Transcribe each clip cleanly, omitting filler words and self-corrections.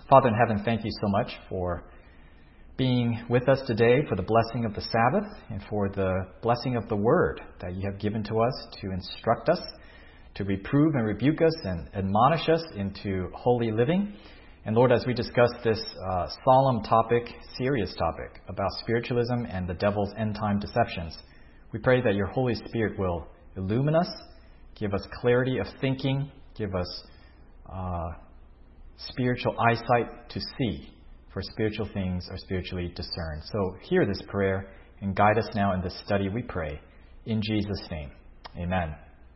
Father in heaven, thank you so much for being with us today, for the blessing of the Sabbath, and for the blessing of the Word that you have given to us to instruct us, to reprove and rebuke us and admonish us into holy living. And Lord, as we discuss this solemn topic, serious topic about spiritualism and the devil's end-time deceptions, we pray that your Holy Spirit will illumine us, give us clarity of thinking, give us spiritual eyesight to see, for spiritual things are spiritually discerned. So hear this prayer and guide us now in this study, we pray. In Jesus' name, amen.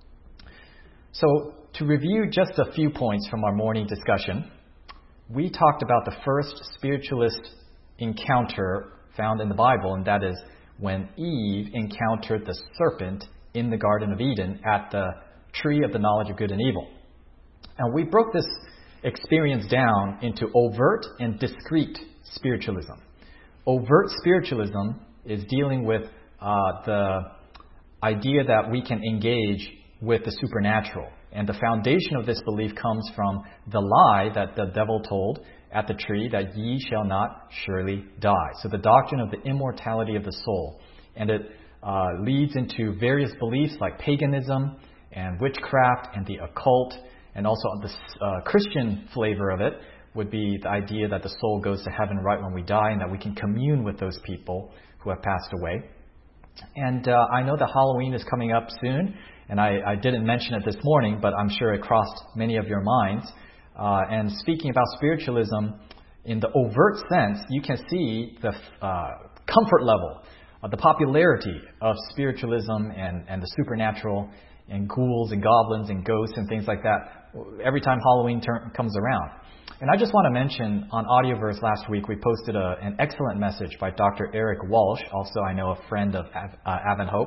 So to review just a few points from our morning discussion, we talked about the first spiritualist encounter found in the Bible, and that is when Eve encountered the serpent in the Garden of Eden at the tree of the knowledge of good and evil. And we broke this experience down into overt and discreet spiritualism. Overt spiritualism is dealing with the idea that we can engage with the supernatural. And the foundation of this belief comes from the lie that the devil told at the tree, that ye shall not surely die. So the doctrine of the immortality of the soul. And it leads into various beliefs like paganism and witchcraft and the occult. And also the Christian flavor of it would be the idea that the soul goes to heaven right when we die and that we can commune with those people who have passed away. And I know that Halloween is coming up soon, and I didn't mention it this morning, but I'm sure it crossed many of your minds. And speaking about spiritualism, in the overt sense, you can see the comfort level, the popularity of spiritualism and the supernatural and ghouls and goblins and ghosts and things like that every time Halloween comes around. And I just want to mention, on Audioverse last week, we posted an excellent message by Dr. Eric Walsh, also I know a friend of Advent Hope,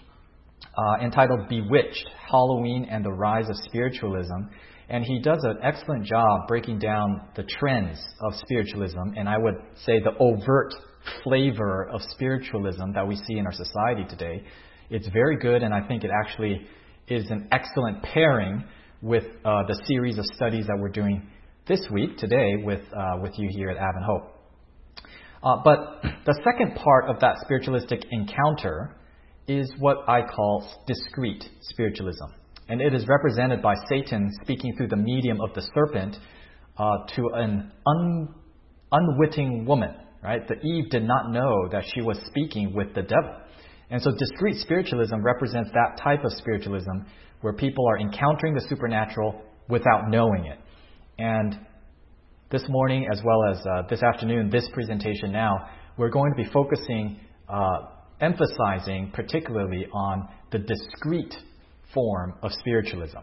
entitled Bewitched, Halloween and the Rise of Spiritualism. And he does an excellent job breaking down the trends of spiritualism, and I would say the overt flavor of spiritualism that we see in our society today. It's very good, and I think it actually is an excellent pairing with the series of studies that we're doing this week, today, with you here at Advent Hope. But the second part of that spiritualistic encounter is what I call discreet spiritualism. And it is represented by Satan speaking through the medium of the serpent to an unwitting woman, right? The Eve did not know that she was speaking with the devil. And so discreet spiritualism represents that type of spiritualism where people are encountering the supernatural without knowing it. And this morning, as well as this afternoon, this presentation now, we're going to be focusing, emphasizing particularly on the discreet form of spiritualism.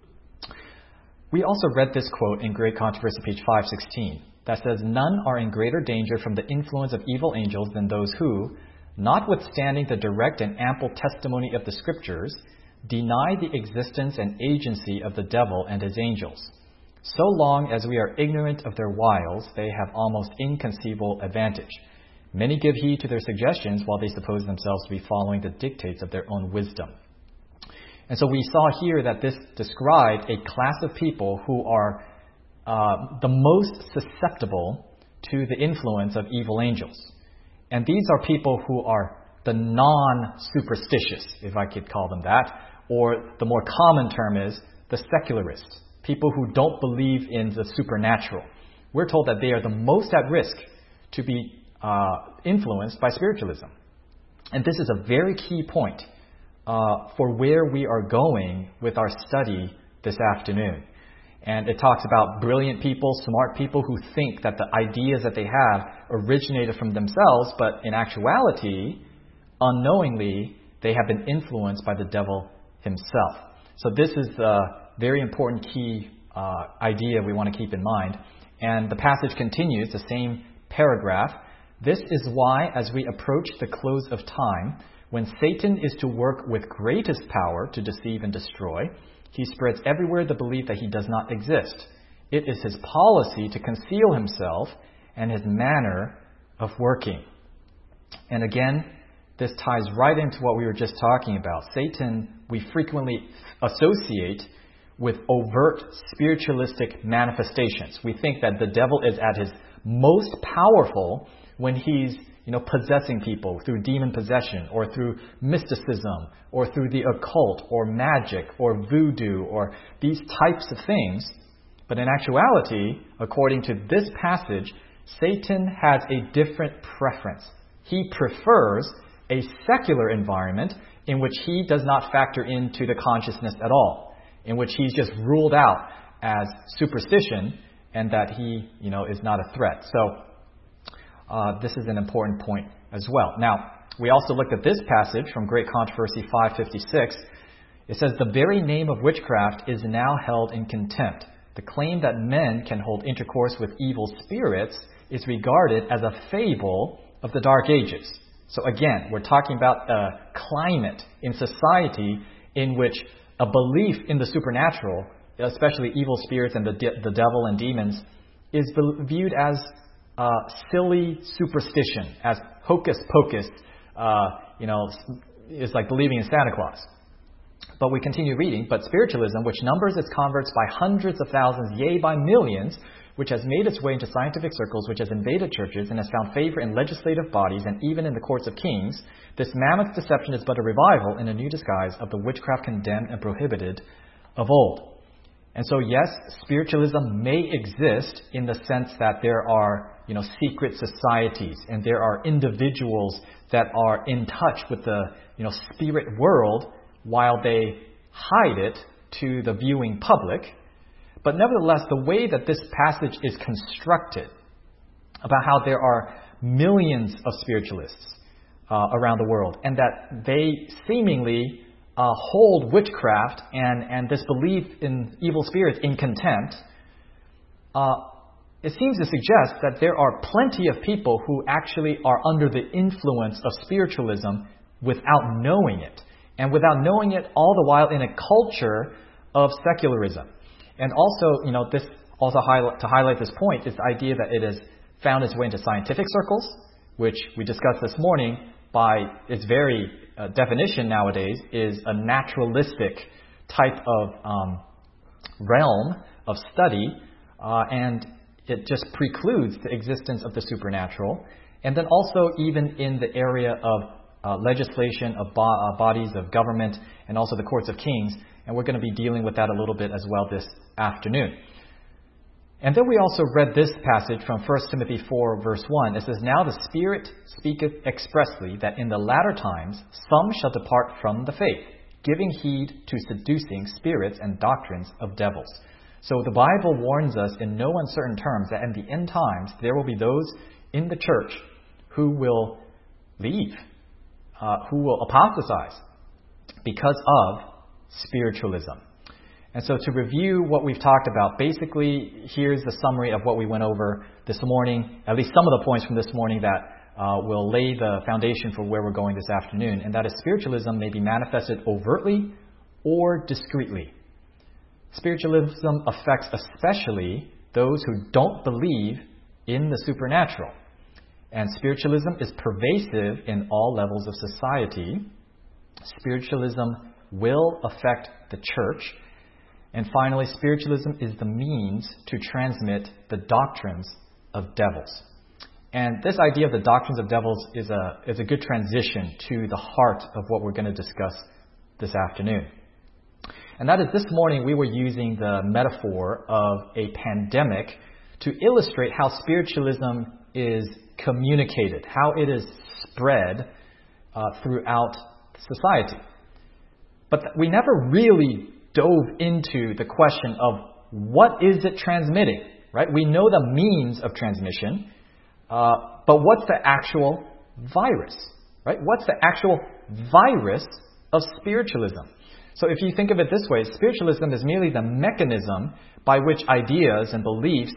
We also read this quote in Great Controversy, page 516, that says, "None are in greater danger from the influence of evil angels than those who, notwithstanding the direct and ample testimony of the Scriptures, deny the existence and agency of the devil and his angels. So long as we are ignorant of their wiles, they have almost inconceivable advantage. Many give heed to their suggestions while they suppose themselves to be following the dictates of their own wisdom." And so we saw here that this described a class of people who are the most susceptible to the influence of evil angels. And these are people who are the non-superstitious, if I could call them that, or the more common term is the secularists, people who don't believe in the supernatural. We're told that they are the most at risk to be influenced by spiritualism. And this is a very key point for where we are going with our study this afternoon. And it talks about brilliant people, smart people who think that the ideas that they have originated from themselves, but in actuality, unknowingly, they have been influenced by the devil himself. So this is a very important key idea we want to keep in mind. And the passage continues, the same paragraph. "This is why, as we approach the close of time, when Satan is to work with greatest power to deceive and destroy, he spreads everywhere the belief that he does not exist. It is his policy to conceal himself and his manner of working." And again, this ties right into what we were just talking about. Satan, we frequently associate with overt spiritualistic manifestations. We think that the devil is at his most powerful when he's possessing people through demon possession or through mysticism or through the occult or magic or voodoo or these types of things. But in actuality, according to this passage, Satan has a different preference. He prefers a secular environment in which he does not factor into the consciousness at all, in which he's just ruled out as superstition and that he, is not a threat. So this is an important point as well. Now, we also looked at this passage from Great Controversy 556. It says, "The very name of witchcraft is now held in contempt. The claim that men can hold intercourse with evil spirits is regarded as a fable of the Dark Ages." So again, we're talking about a climate in society in which a belief in the supernatural, especially evil spirits and the devil and demons, is viewed as silly superstition, as hocus pocus. It's like believing in Santa Claus. But we continue reading. "But spiritualism, which numbers its converts by hundreds of thousands, yea, by millions, which has made its way into scientific circles, which has invaded churches, and has found favor in legislative bodies and even in the courts of kings, this mammoth deception is but a revival in a new disguise of the witchcraft condemned and prohibited of old." And so, yes, spiritualism may exist in the sense that there are, secret societies and there are individuals that are in touch with the, spirit world while they hide it to the viewing public. But nevertheless, the way that this passage is constructed about how there are millions of spiritualists around the world and that they seemingly hold witchcraft and this belief in evil spirits in contempt, it seems to suggest that there are plenty of people who actually are under the influence of spiritualism without knowing it. And without knowing it all the while in a culture of secularism. And also, this also to highlight this point, this idea that it has found its way into scientific circles, which we discussed this morning by its very definition nowadays is a naturalistic type of realm of study, and it just precludes the existence of the supernatural. And then also even in the area of legislation of bodies of government and also the courts of kings. And we're going to be dealing with that a little bit as well this afternoon. And then we also read this passage from 1 Timothy 4 verse 1. It says, "Now the Spirit speaketh expressly that in the latter times some shall depart from the faith, giving heed to seducing spirits and doctrines of devils." So the Bible warns us in no uncertain terms that in the end times there will be those in the church who will leave, who will apostatize because of spiritualism. And so to review what we've talked about, basically here's the summary of what we went over this morning, at least some of the points from this morning that will lay the foundation for where we're going this afternoon. And that is spiritualism may be manifested overtly or discreetly. Spiritualism affects especially those who don't believe in the supernatural. And spiritualism is pervasive in all levels of society. Spiritualism will affect the church. And finally, spiritualism is the means to transmit the doctrines of devils. And this idea of the doctrines of devils is a good transition to the heart of what we're going to discuss this afternoon. And that is, this morning we were using the metaphor of a pandemic to illustrate how spiritualism is communicated, how it is spread throughout society. But we never really dove into the question of what is it transmitting, right? We know the means of transmission, but what's the actual virus, right? What's the actual virus of spiritualism? So if you think of it this way, spiritualism is merely the mechanism by which ideas and beliefs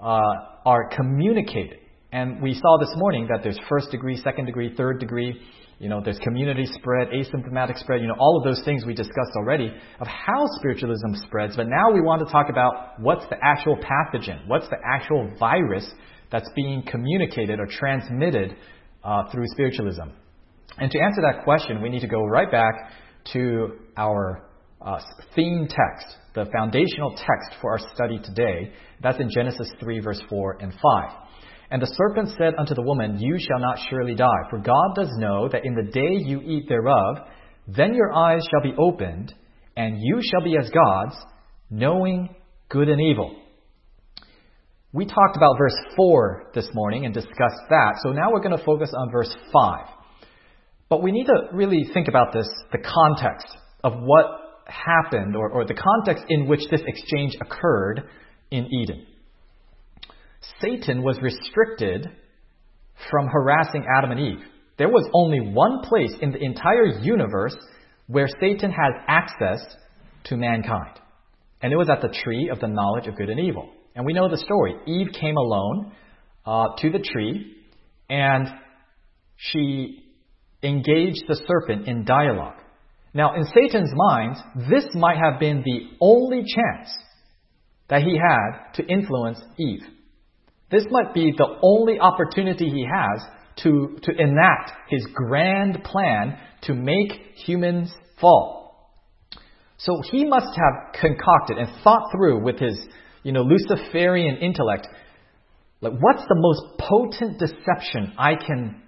are communicated. And we saw this morning that there's first degree, second degree, third degree. There's community spread, asymptomatic spread, all of those things we discussed already of how spiritualism spreads. But now we want to talk about what's the actual pathogen, what's the actual virus that's being communicated or transmitted through spiritualism. And to answer that question, we need to go right back to our theme text the foundational text for our study today. That's in Genesis 3, verse 4 and 5. And the serpent said unto the woman, You shall not surely die, for God does know that in the day you eat thereof, then your eyes shall be opened, and you shall be as gods, knowing good and evil. We talked about verse 4 this morning and discussed that, so now we're going to focus on verse 5. But we need to really think about this, the context of what happened, or the context in which this exchange occurred in Eden. Satan was restricted from harassing Adam and Eve. There was only one place in the entire universe where Satan had access to mankind. And it was at the tree of the knowledge of good and evil. And we know the story. Eve came alone to the tree, and she engaged the serpent in dialogue. Now, in Satan's mind, this might have been the only chance that he had to influence Eve. This might be the only opportunity he has to enact his grand plan to make humans fall. So he must have concocted and thought through with his, Luciferian intellect, like, what's the most potent deception I can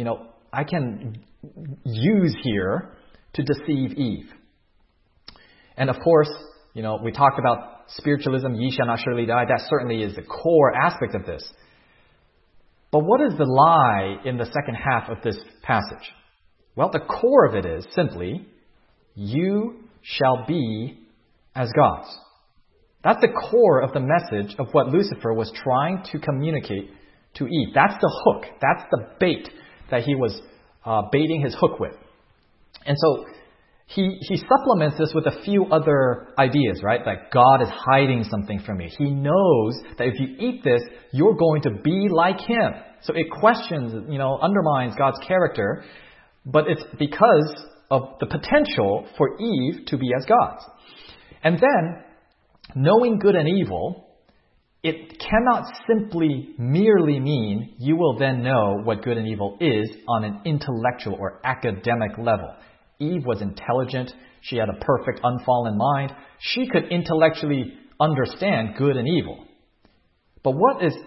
use here to deceive Eve? And of course, we talked about spiritualism, ye shall not surely die. That certainly is the core aspect of this. But what is the lie in the second half of this passage? Well, the core of it is simply, you shall be as gods. That's the core of the message of what Lucifer was trying to communicate to Eve. That's the hook. That's the bait that he was baiting his hook with. And so he supplements this with a few other ideas, right? Like God is hiding something from you. He knows that if you eat this, you're going to be like him. So it questions, undermines God's character, but it's because of the potential for Eve to be as gods. And then, knowing good and evil, it cannot simply merely mean you will then know what good and evil is on an intellectual or academic level. Eve was intelligent. She had a perfect, unfallen mind. She could intellectually understand good and evil. But what is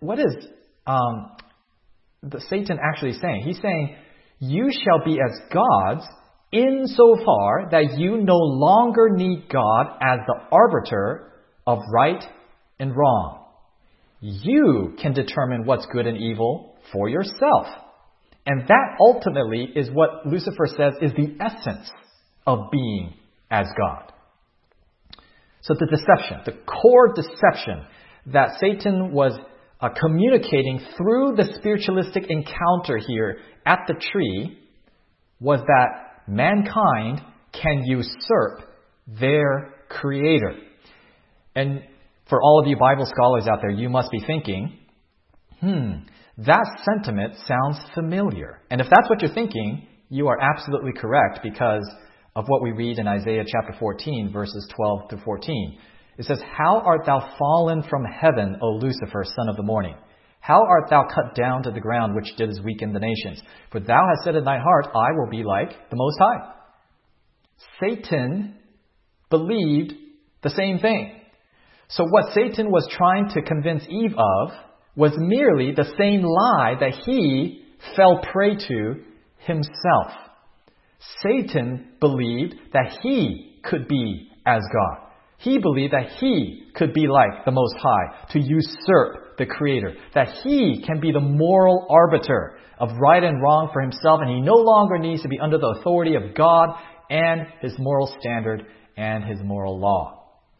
the Satan actually saying? He's saying, you shall be as gods insofar that you no longer need God as the arbiter of right and wrong. You can determine what's good and evil for yourself. And that ultimately is what Lucifer says is the essence of being as God. So the deception, the core deception that Satan was communicating through the spiritualistic encounter here at the tree was that mankind can usurp their creator. And for all of you Bible scholars out there, you must be thinking, that sentiment sounds familiar. And if that's what you're thinking, you are absolutely correct because of what we read in Isaiah chapter 14, verses 12 to 14. It says, How art thou fallen from heaven, O Lucifer, son of the morning? How art thou cut down to the ground, which didst weaken the nations? For thou hast said in thy heart, I will be like the Most High. Satan believed the same thing. So what Satan was trying to convince Eve of was merely the same lie that he fell prey to himself. Satan believed that he could be as God. He believed that he could be like the Most High, to usurp the Creator, that he can be the moral arbiter of right and wrong for himself, and he no longer needs to be under the authority of God and his moral standard and his moral law.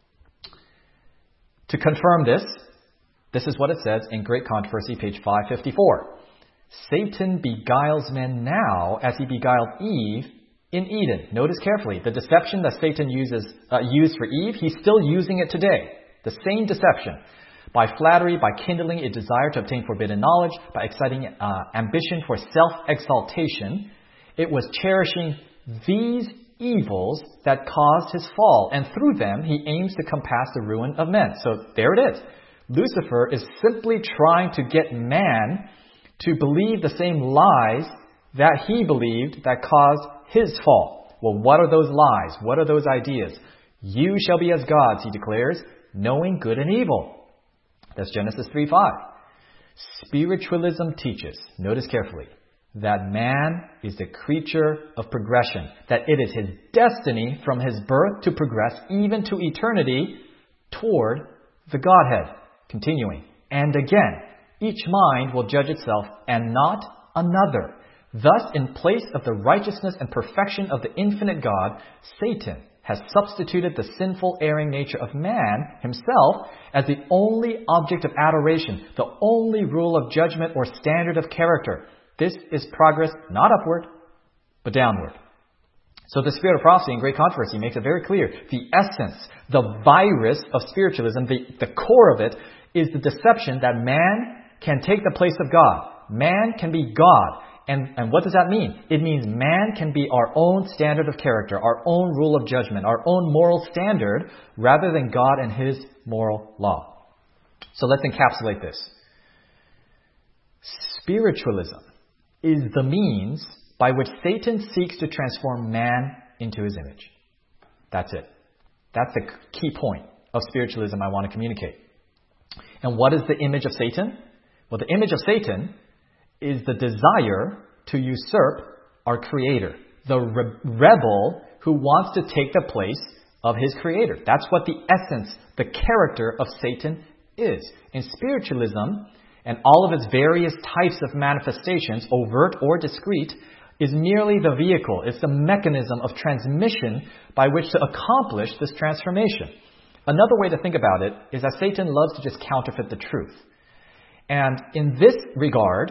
To confirm this is what it says in Great Controversy, page 554. Satan beguiles men now as he beguiled Eve in Eden. Notice carefully, the deception that Satan used for Eve, he's still using it today. The same deception. By flattery, by kindling a desire to obtain forbidden knowledge, by exciting ambition for self-exaltation, it was cherishing these evils that caused his fall. And through them, he aims to compass the ruin of men. So there it is. Lucifer is simply trying to get man to believe the same lies that he believed that caused his fall. Well, what are those lies? What are those ideas? You shall be as gods, he declares, knowing good and evil. That's Genesis 3:5. Spiritualism teaches, notice carefully, that man is a creature of progression, that it is his destiny from his birth to progress even to eternity toward the Godhead. Continuing, and again, each mind will judge itself and not another. Thus, in place of the righteousness and perfection of the infinite God, Satan has substituted the sinful, erring nature of man himself as the only object of adoration, the only rule of judgment or standard of character. This is progress not upward, but downward. So the Spirit of Prophecy in Great Controversy makes it very clear. The essence, the virus of spiritualism, the core of it, is the deception that man can take the place of God. Man can be God. And what does that mean? It means man can be our own standard of character, our own rule of judgment, our own moral standard, rather than God and His moral law. So let's encapsulate this. Spiritualism is the means by which Satan seeks to transform man into his image. That's it. That's the key point of spiritualism I want to communicate. And what is the image of Satan? Well, the image of Satan is the desire to usurp our Creator, the rebel who wants to take the place of his Creator. That's what the essence, the character of Satan is. In spiritualism, and all of its various types of manifestations, overt or discreet, is merely the vehicle. It's the mechanism of transmission by which to accomplish this transformation. Another way to think about it is that Satan loves to just counterfeit the truth. And in this regard,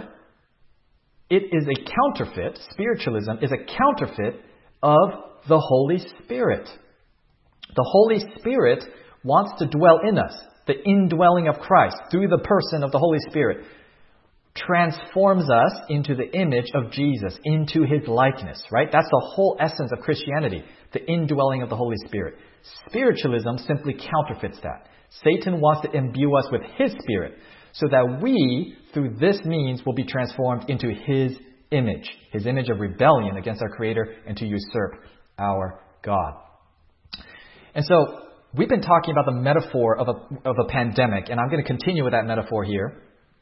it is a counterfeit, spiritualism is a counterfeit of the Holy Spirit. The Holy Spirit wants to dwell in us. The indwelling of Christ through the person of the Holy Spirit transforms us into the image of Jesus, into His likeness, right? That's the whole essence of Christianity, the indwelling of the Holy Spirit. Spiritualism simply counterfeits that. Satan wants to imbue us with His Spirit so that we, through this means, will be transformed into His image of rebellion against our Creator and to usurp our God. And so, we've been talking about the metaphor of a pandemic, and I'm going to continue with that metaphor here.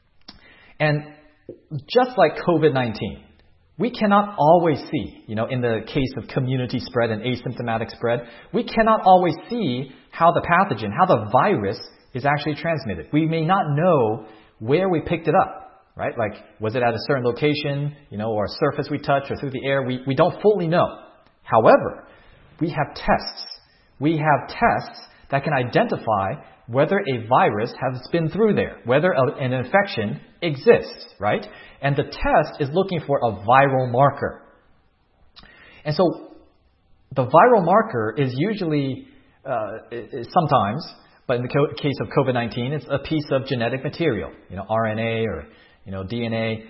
And just like COVID-19, we cannot always see, in the case of community spread and asymptomatic spread, we cannot always see how the pathogen, how the virus is actually transmitted. We may not know where we picked it up, right? Like, was it at a certain location, or a surface we touched, or through the air? We don't fully know. However, we have tests. We have tests that can identify whether a virus has been through there, whether an infection exists, right? And the test is looking for a viral marker. And so the viral marker is usually, sometimes, but in the case of COVID-19, it's a piece of genetic material, RNA or, DNA.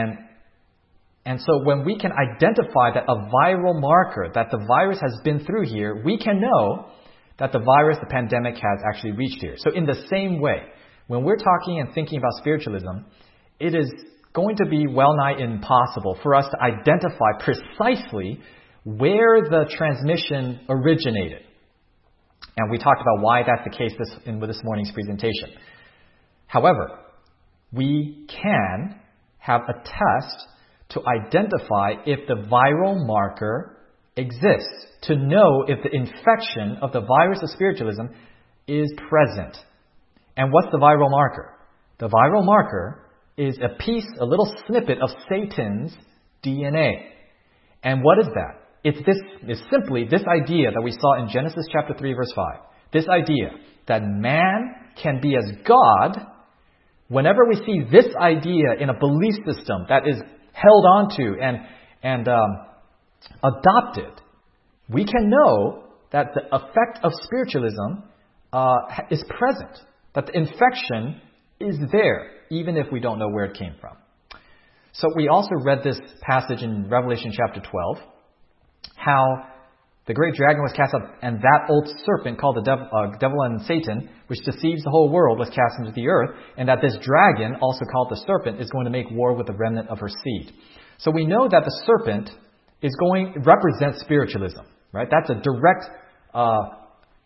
And so when we can identify that a viral marker, that the virus has been through here, we can know that the virus, the pandemic, has actually reached here. So in the same way, when we're talking and thinking about spiritualism, it is going to be well nigh impossible for us to identify precisely where the transmission originated. And we talked about why that's the case with this morning's presentation. However, we can have a test to identify if the viral marker exists, to know if the infection of the virus of spiritualism is present. And what's the viral marker? The viral marker is a little snippet of Satan's DNA. And what is that? It's simply this idea that we saw in Genesis chapter 3, verse 5. This idea that man can be as God. Whenever we see this idea in a belief system that is held onto and adopted, we can know that the effect of spiritualism is present, that the infection is there, even if we don't know where it came from. So we also read this passage in Revelation chapter 12, how the great dragon was cast out, and that old serpent called the devil and Satan, which deceives the whole world, was cast into the earth, and that this dragon, also called the serpent, is going to make war with the remnant of her seed. So we know that the serpent represents spiritualism, right? That's a direct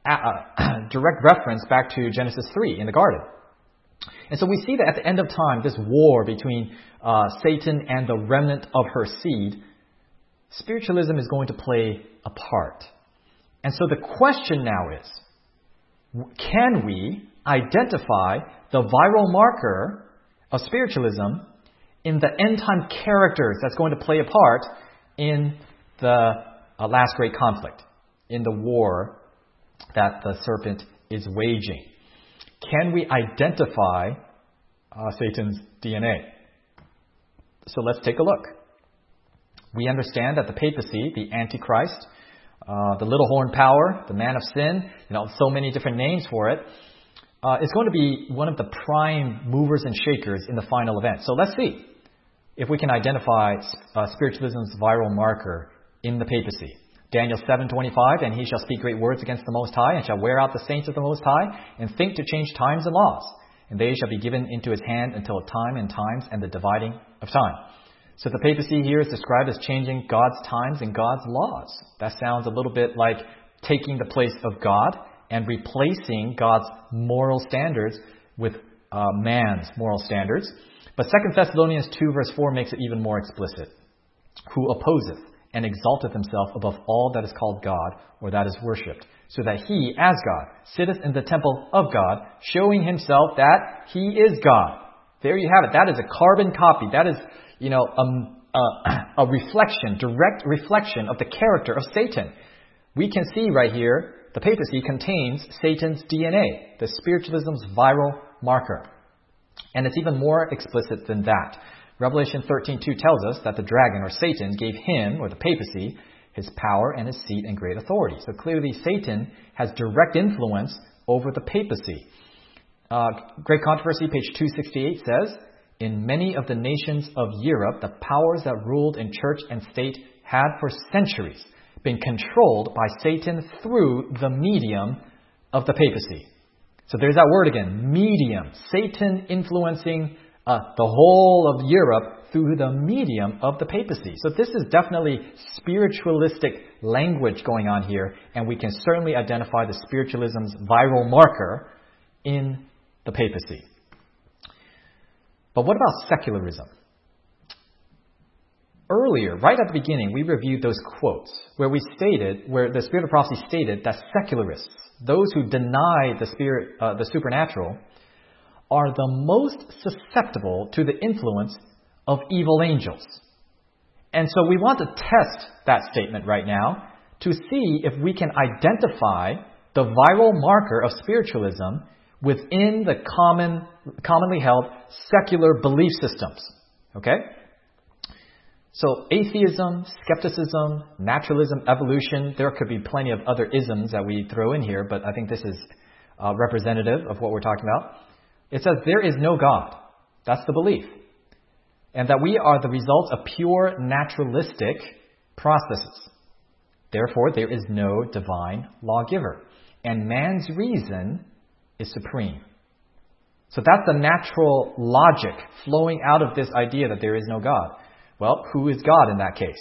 direct reference back to Genesis 3 in the garden. And so we see that at the end of time, this war between Satan and the remnant of her seed, spiritualism is going to play a part. And so the question now is, can we identify the viral marker of spiritualism in the end-time characters that's going to play a part in the last great conflict, in the war that the serpent is waging? Can we identify Satan's DNA? So let's take a look. We understand that the papacy, the Antichrist, the little horn power, the man of sin, so many different names for it, is going to be one of the prime movers and shakers in the final event. So let's see if we can identify spiritualism's viral marker in the papacy. Daniel 7:25, and he shall speak great words against the Most High, and shall wear out the saints of the Most High, and think to change times and laws. And they shall be given into his hand until time and times and the dividing of time. So the papacy here is described as changing God's times and God's laws. That sounds a little bit like taking the place of God and replacing God's moral standards with man's moral standards. But 2 Thessalonians 2 verse 4 makes it even more explicit. Who opposeth and exalteth himself above all that is called God or that is worshipped, so that he, as God, sitteth in the temple of God, showing himself that he is God. There you have it. That is a carbon copy. That is, a reflection, direct reflection of the character of Satan. We can see right here, the papacy contains Satan's DNA, the spiritualism's viral marker. And it's even more explicit than that. Revelation 13:2 tells us that the dragon, or Satan, gave him, or the papacy, his power and his seat and great authority. So clearly Satan has direct influence over the papacy. Great Controversy, page 268 says, in many of the nations of Europe, the powers that ruled in church and state had for centuries been controlled by Satan through the medium of the papacy. So there's that word again, medium. Satan influencing the whole of Europe through the medium of the papacy. So this is definitely spiritualistic language going on here, and we can certainly identify the spiritualism's viral marker in the papacy. But what about secularism? Earlier, right at the beginning, we reviewed those quotes where the Spirit of Prophecy stated that secularists, those who deny the supernatural, are the most susceptible to the influence of evil angels. And so we want to test that statement right now to see if we can identify the viral marker of spiritualism within the commonly held secular belief systems. Okay? So atheism, skepticism, naturalism, evolution, there could be plenty of other isms that we throw in here, but I think this is representative of what we're talking about. It says there is no God. That's the belief. And that we are the result of pure naturalistic processes. Therefore, there is no divine lawgiver. And man's reason is supreme. So that's the natural logic flowing out of this idea that there is no God. Well, who is God in that case?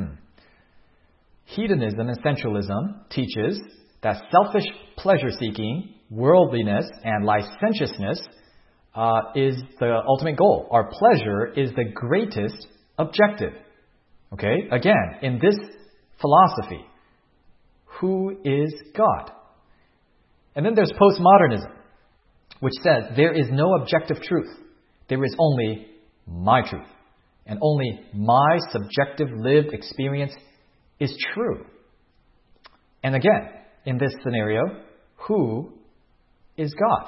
Hedonism and sensualism teaches that selfish pleasure-seeking, worldliness, and licentiousness is the ultimate goal. Our pleasure is the greatest objective. Okay? Again, in this philosophy, who is God? And then there's postmodernism, which says there is no objective truth. There is only my truth. And only my subjective lived experience is true. And again, in this scenario, who is God?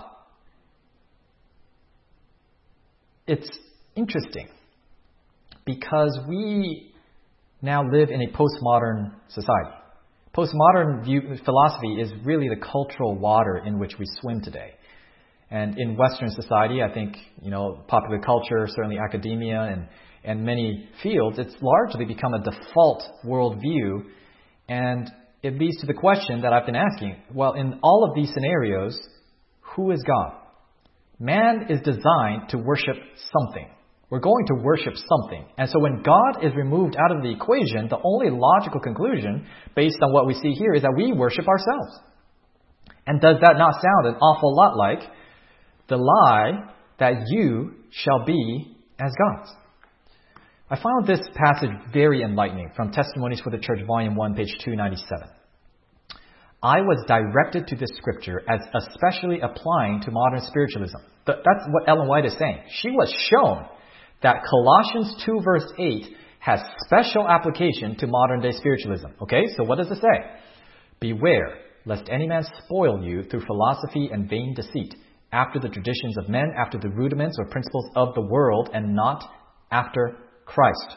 It's interesting because we now live in a postmodern society. Postmodern philosophy is really the cultural water in which we swim today. And in Western society, I think, popular culture, certainly academia and many fields, it's largely become a default worldview. And it leads to the question that I've been asking. Well, in all of these scenarios, who is God? Man is designed to worship something. We're going to worship something. And so when God is removed out of the equation, the only logical conclusion, based on what we see here, is that we worship ourselves. And does that not sound an awful lot like the lie that you shall be as gods? I found this passage very enlightening from Testimonies for the Church, Volume 1, page 297. I was directed to this scripture as especially applying to modern spiritualism. That's what Ellen White is saying. She was shown that Colossians 2, verse 8 has special application to modern day spiritualism. Okay, so what does it say? Beware, lest any man spoil you through philosophy and vain deceit, after the traditions of men, after the rudiments or principles of the world, and not after Christ.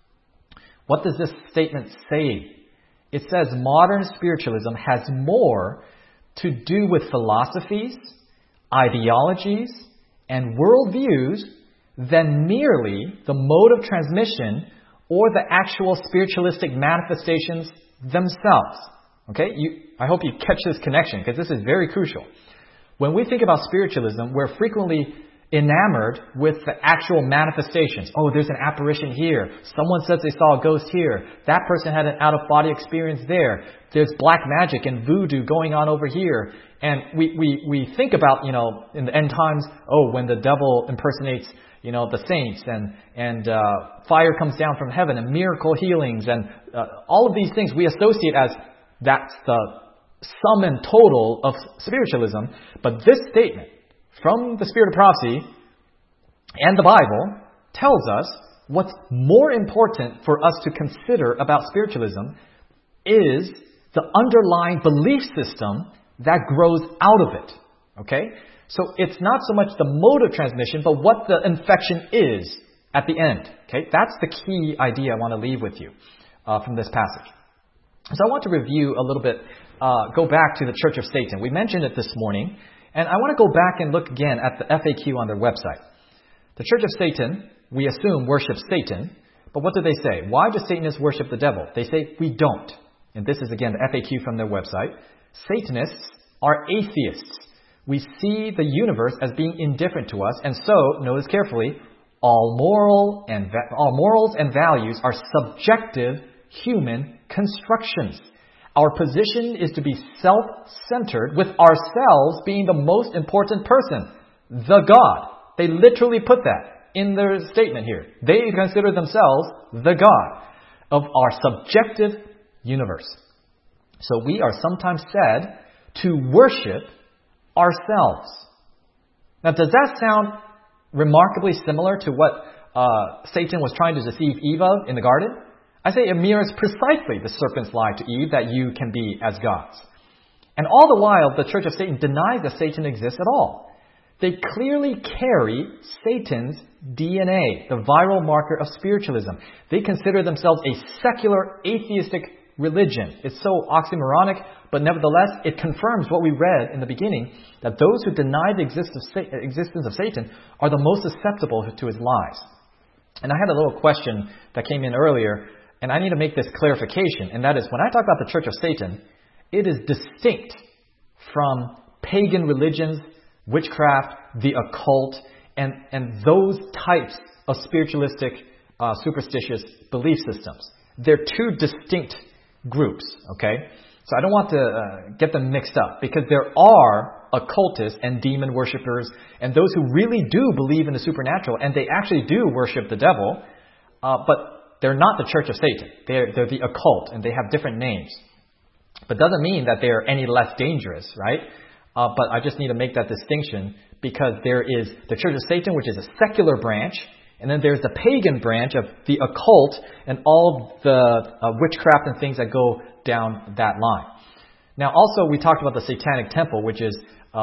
What does this statement say? It says modern spiritualism has more to do with philosophies, ideologies, and worldviews than merely the mode of transmission or the actual spiritualistic manifestations themselves. Okay? I hope you catch this connection, because this is very crucial. When we think about spiritualism, we're frequently enamored with the actual manifestations. Oh, there's an apparition here. Someone says they saw a ghost here. That person had an out-of-body experience there. There's black magic and voodoo going on over here. And we think about, in the end times, when the devil impersonates, the saints and fire comes down from heaven and miracle healings and all of these things we associate as that's the sum and total of spiritualism. But this statement from the Spirit of Prophecy and the Bible tells us what's more important for us to consider about spiritualism is the underlying belief system that grows out of it. Okay? So it's not so much the mode of transmission, but what the infection is at the end. Okay? That's the key idea I want to leave with you from this passage. So I want to review a little bit, go back to the Church of Satan. We mentioned it this morning. And I want to go back and look again at the FAQ on their website. The Church of Satan, we assume, worships Satan. But what do they say? Why do Satanists worship the devil? They say, we don't. And this is, again, the FAQ from their website. Satanists are atheists. We see the universe as being indifferent to us. And so, notice carefully, all morals and values are subjective human constructions. Our position is to be self-centered, with ourselves being the most important person, the God. They literally put that in their statement here. They consider themselves the God of our subjective universe. So we are sometimes said to worship ourselves. Now, does that sound remarkably similar to what Satan was trying to deceive Eve of in the garden? I say it mirrors precisely the serpent's lie to Eve that you can be as gods. And all the while, the Church of Satan denies that Satan exists at all. They clearly carry Satan's DNA, the viral marker of spiritualism. They consider themselves a secular, atheistic religion. It's so oxymoronic, but nevertheless, it confirms what we read in the beginning, that those who deny the existence of Satan are the most susceptible to his lies. And I had a little question that came in earlier, and I need to make this clarification, and that is, when I talk about the Church of Satan, it is distinct from pagan religions, witchcraft, the occult, and those types of spiritualistic, superstitious belief systems. They're two distinct groups, okay? So I don't want to get them mixed up, because there are occultists and demon worshippers and those who really do believe in the supernatural, and they actually do worship the devil, but they're not the Church of Satan. They're the occult, and they have different names. But doesn't mean that they're any less dangerous, right? But I just need to make that distinction, because there is the Church of Satan, which is a secular branch, and then there's the pagan branch of the occult and all the witchcraft and things that go down that line. Now, also, we talked about the Satanic Temple, which is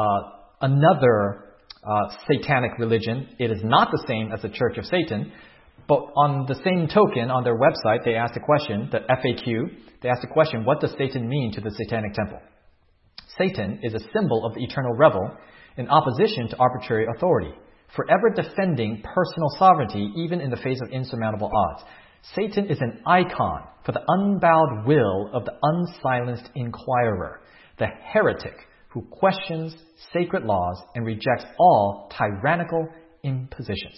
another satanic religion. It is not the same as the Church of Satan. But on the same token, on their website, they asked a question, the FAQ, they asked a question, what does Satan mean to the Satanic Temple? Satan is a symbol of the eternal rebel in opposition to arbitrary authority, forever defending personal sovereignty even in the face of insurmountable odds. Satan is an icon for the unbowed will of the unsilenced inquirer, the heretic who questions sacred laws and rejects all tyrannical impositions.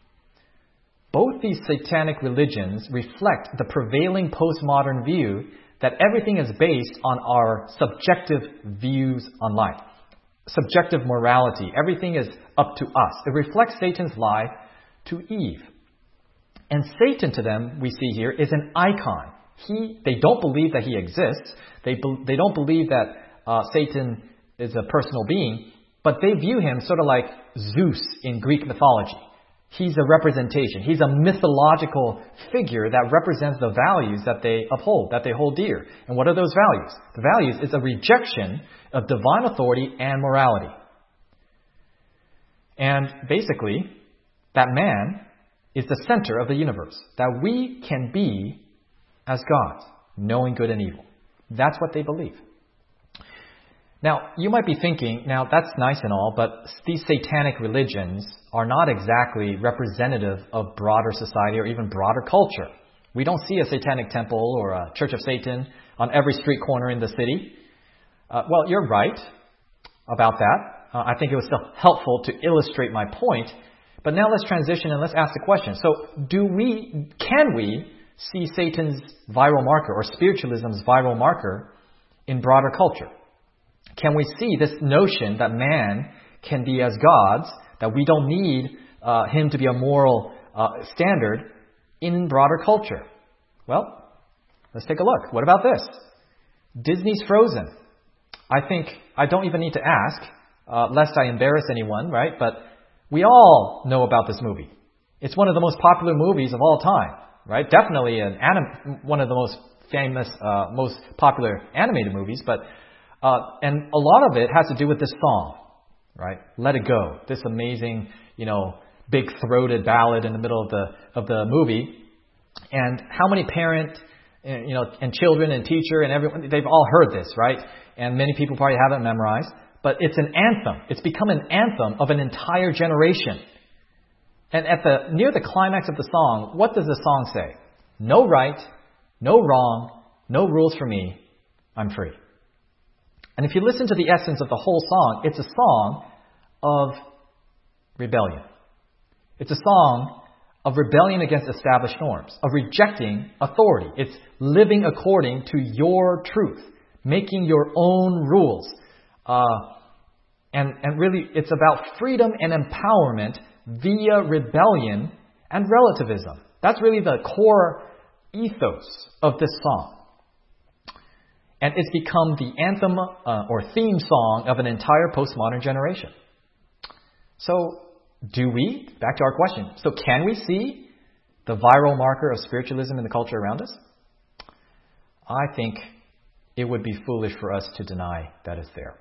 Both these satanic religions reflect the prevailing postmodern view that everything is based on our subjective views on life, subjective morality. Everything is up to us. It reflects Satan's lie to Eve. And Satan to them, we see here, is an icon. They don't believe that he exists. They don't believe that Satan is a personal being, but they view him sort of like Zeus in Greek mythology. He's a representation. He's a mythological figure that represents the values that they uphold, that they hold dear. And what are those values? The values is a rejection of divine authority and morality. And basically, that man is the center of the universe. That we can be as gods, knowing good and evil. That's what they believe. Now, you might be thinking, now that's nice and all, but these satanic religions are not exactly representative of broader society or even broader culture. We don't see a satanic temple or a Church of Satan on every street corner in the city. Well, you're right about that. I think it was still helpful to illustrate my point. But now let's transition and let's ask the question. So can we see Satan's viral marker or spiritualism's viral marker in broader culture? Can we see this notion that man can be as gods, that we don't need him to be a moral standard in broader culture? Well, let's take a look. What about this? Disney's Frozen. I think I don't even need to ask, lest I embarrass anyone, right? But we all know about this movie. It's one of the most popular movies of all time, right? Definitely one of the most famous, most popular animated movies, but and a lot of it has to do with this song, right? Let It Go. This amazing, big-throated ballad in the middle of the movie. And how many parents, and children and teacher and everyone, they've all heard this, right? And many people probably haven't memorized. But it's an anthem. It's become an anthem of an entire generation. And near the climax of the song, what does the song say? No right, no wrong, no rules for me, I'm free. And if you listen to the essence of the whole song, it's a song of rebellion. It's a song of rebellion against established norms, of rejecting authority. It's living according to your truth, making your own rules. And really, it's about freedom and empowerment via rebellion and relativism. That's really the core ethos of this song. And it's become the anthem or theme song of an entire postmodern generation. So, back to our question, so can we see the viral marker of spiritualism in the culture around us? I think it would be foolish for us to deny that it's there.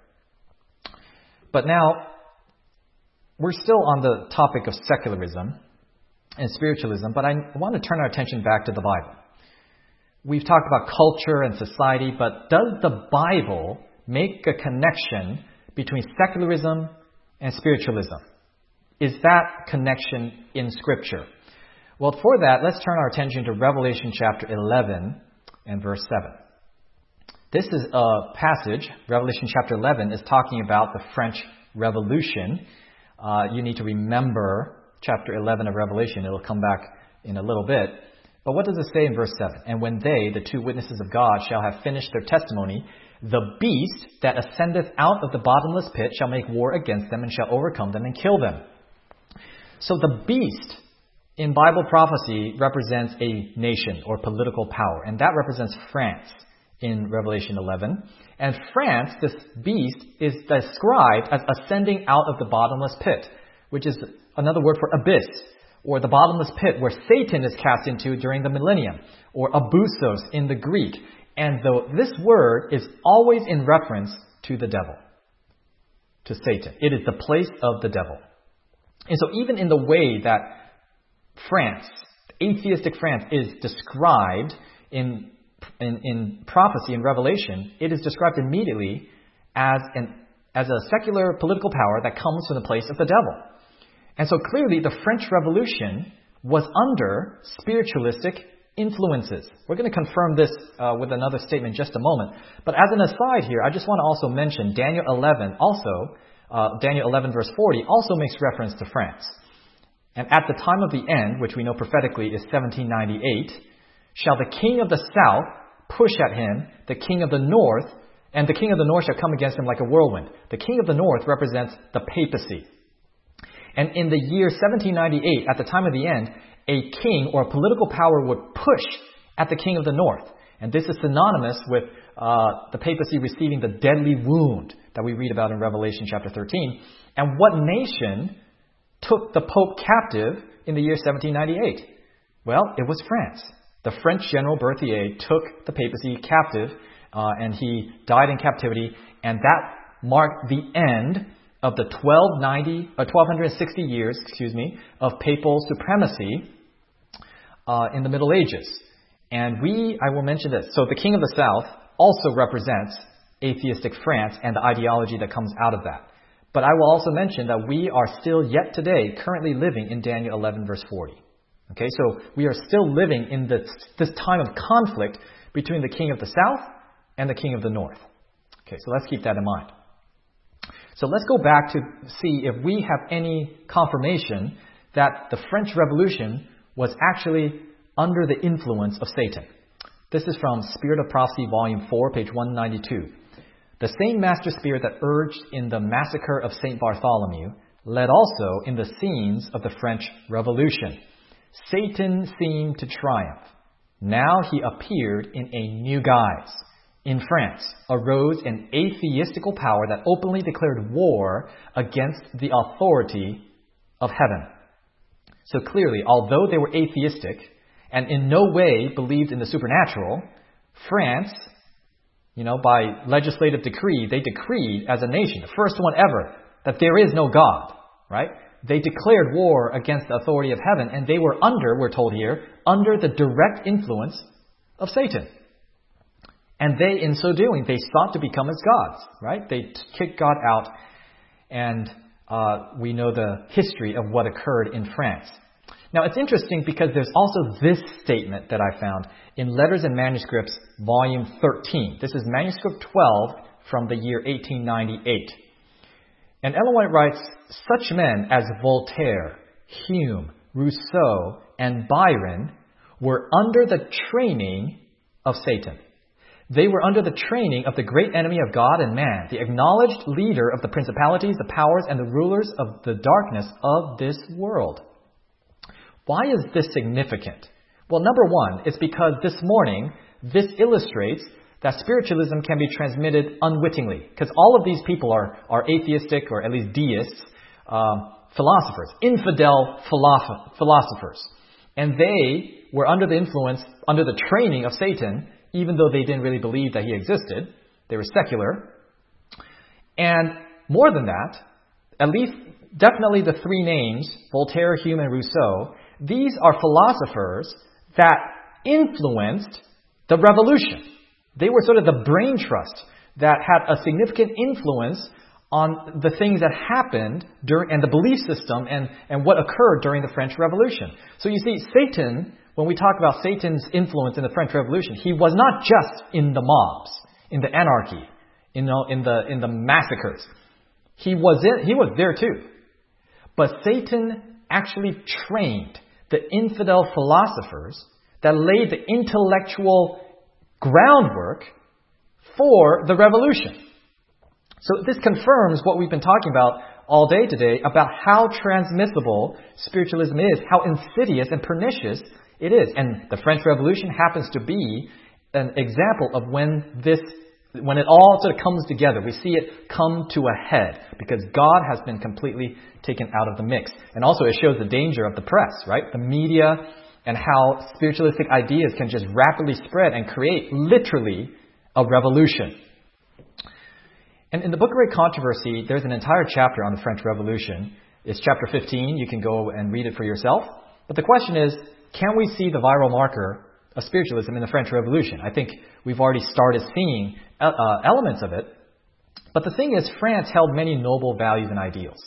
But now, we're still on the topic of secularism and spiritualism, but I want to turn our attention back to the Bible. We've talked about culture and society, but does the Bible make a connection between secularism and spiritualism? Is that connection in Scripture? Well, for that, let's turn our attention to Revelation chapter 11 and verse 7. This is a passage, Revelation chapter 11 is talking about the French Revolution. You need to remember chapter 11 of Revelation. It'll come back in a little bit. But what does it say in verse 7? And when they, the two witnesses of God, shall have finished their testimony, the beast that ascendeth out of the bottomless pit shall make war against them and shall overcome them and kill them. So the beast in Bible prophecy represents a nation or political power, and that represents France in Revelation 11. And France, this beast, is described as ascending out of the bottomless pit, which is another word for abyss, or the bottomless pit where Satan is cast into during the millennium, or abusos in the Greek. And though this word is always in reference to the devil, to Satan. It is the place of the devil. And so even in the way that France, atheistic France, is described in prophecy in Revelation, it is described immediately as a secular political power that comes from the place of the devil. And so clearly the French Revolution was under spiritualistic influences. We're going to confirm this with another statement in just a moment. But as an aside here, I just want to also mention Daniel 11 Daniel 11 verse 40 also makes reference to France. And at the time of the end, which we know prophetically is 1798, shall the king of the south push at him the king of the north, and the king of the north shall come against him like a whirlwind. The king of the north represents the papacy. And in the year 1798, at the time of the end, a king or a political power would push at the king of the north. And this is synonymous with the papacy receiving the deadly wound that we read about in Revelation chapter 13. And what nation took the Pope captive in the year 1798? Well, it was France. The French general Berthier took the papacy captive, and he died in captivity, and that marked the end of the 1260 years, of papal supremacy in the Middle Ages. And I will mention this. So the King of the South also represents atheistic France and the ideology that comes out of that. But I will also mention that we are still yet today currently living in Daniel 11 verse 40. Okay, so we are still living in this time of conflict between the King of the South and the King of the North. Okay, so let's keep that in mind. So let's go back to see if we have any confirmation that the French Revolution was actually under the influence of Satan. This is from Spirit of Prophecy, Volume 4, page 192. The same master spirit that urged in the massacre of St. Bartholomew led also in the scenes of the French Revolution. Satan seemed to triumph. Now he appeared in a new guise. In France arose an atheistical power that openly declared war against the authority of heaven. So clearly, although they were atheistic and in no way believed in the supernatural, France, by legislative decree, they decreed as a nation, the first one ever, that there is no God, right? They declared war against the authority of heaven, and they were we're told here, under the direct influence of Satan. And they, in so doing, they sought to become as gods, right? They kicked God out, and we know the history of what occurred in France. Now, it's interesting because there's also this statement that I found in Letters and Manuscripts, Volume 13. This is Manuscript 12 from the year 1898. And Ellen White writes, such men as Voltaire, Hume, Rousseau, and Byron were under the training of Satan. They were under the training of the great enemy of God and man, the acknowledged leader of the principalities, the powers, and the rulers of the darkness of this world. Why is this significant? Well, number one, it's because this morning, this illustrates that spiritualism can be transmitted unwittingly. Because all of these people are atheistic, or at least deists, philosophers, infidel philosophers. And they were under the influence, under the training of Satan, even though they didn't really believe that he existed. They were secular. And more than that, at least definitely the three names, Voltaire, Hume, and Rousseau, these are philosophers that influenced the revolution. They were sort of the brain trust that had a significant influence on the things that happened during, and the belief system and what occurred during the French Revolution. So you see, Satan, when we talk about Satan's influence in the French Revolution, he was not just in the mobs, in the anarchy, in the massacres. He was there too. But Satan actually trained the infidel philosophers that laid the intellectual groundwork for the revolution. So this confirms what we've been talking about all day today about how transmissible spiritualism is, how insidious and pernicious it is. And the French Revolution happens to be an example of when it all sort of comes together. We see it come to a head because God has been completely taken out of the mix. And also it shows the danger of the press, right? The media, and how spiritualistic ideas can just rapidly spread and create literally a revolution. And in the Book of Great Controversy, there's an entire chapter on the French Revolution. It's chapter 15. You can go and read it for yourself. But the question is, can we see the viral marker of spiritualism in the French Revolution? I think we've already started seeing elements of it. But the thing is, France held many noble values and ideals.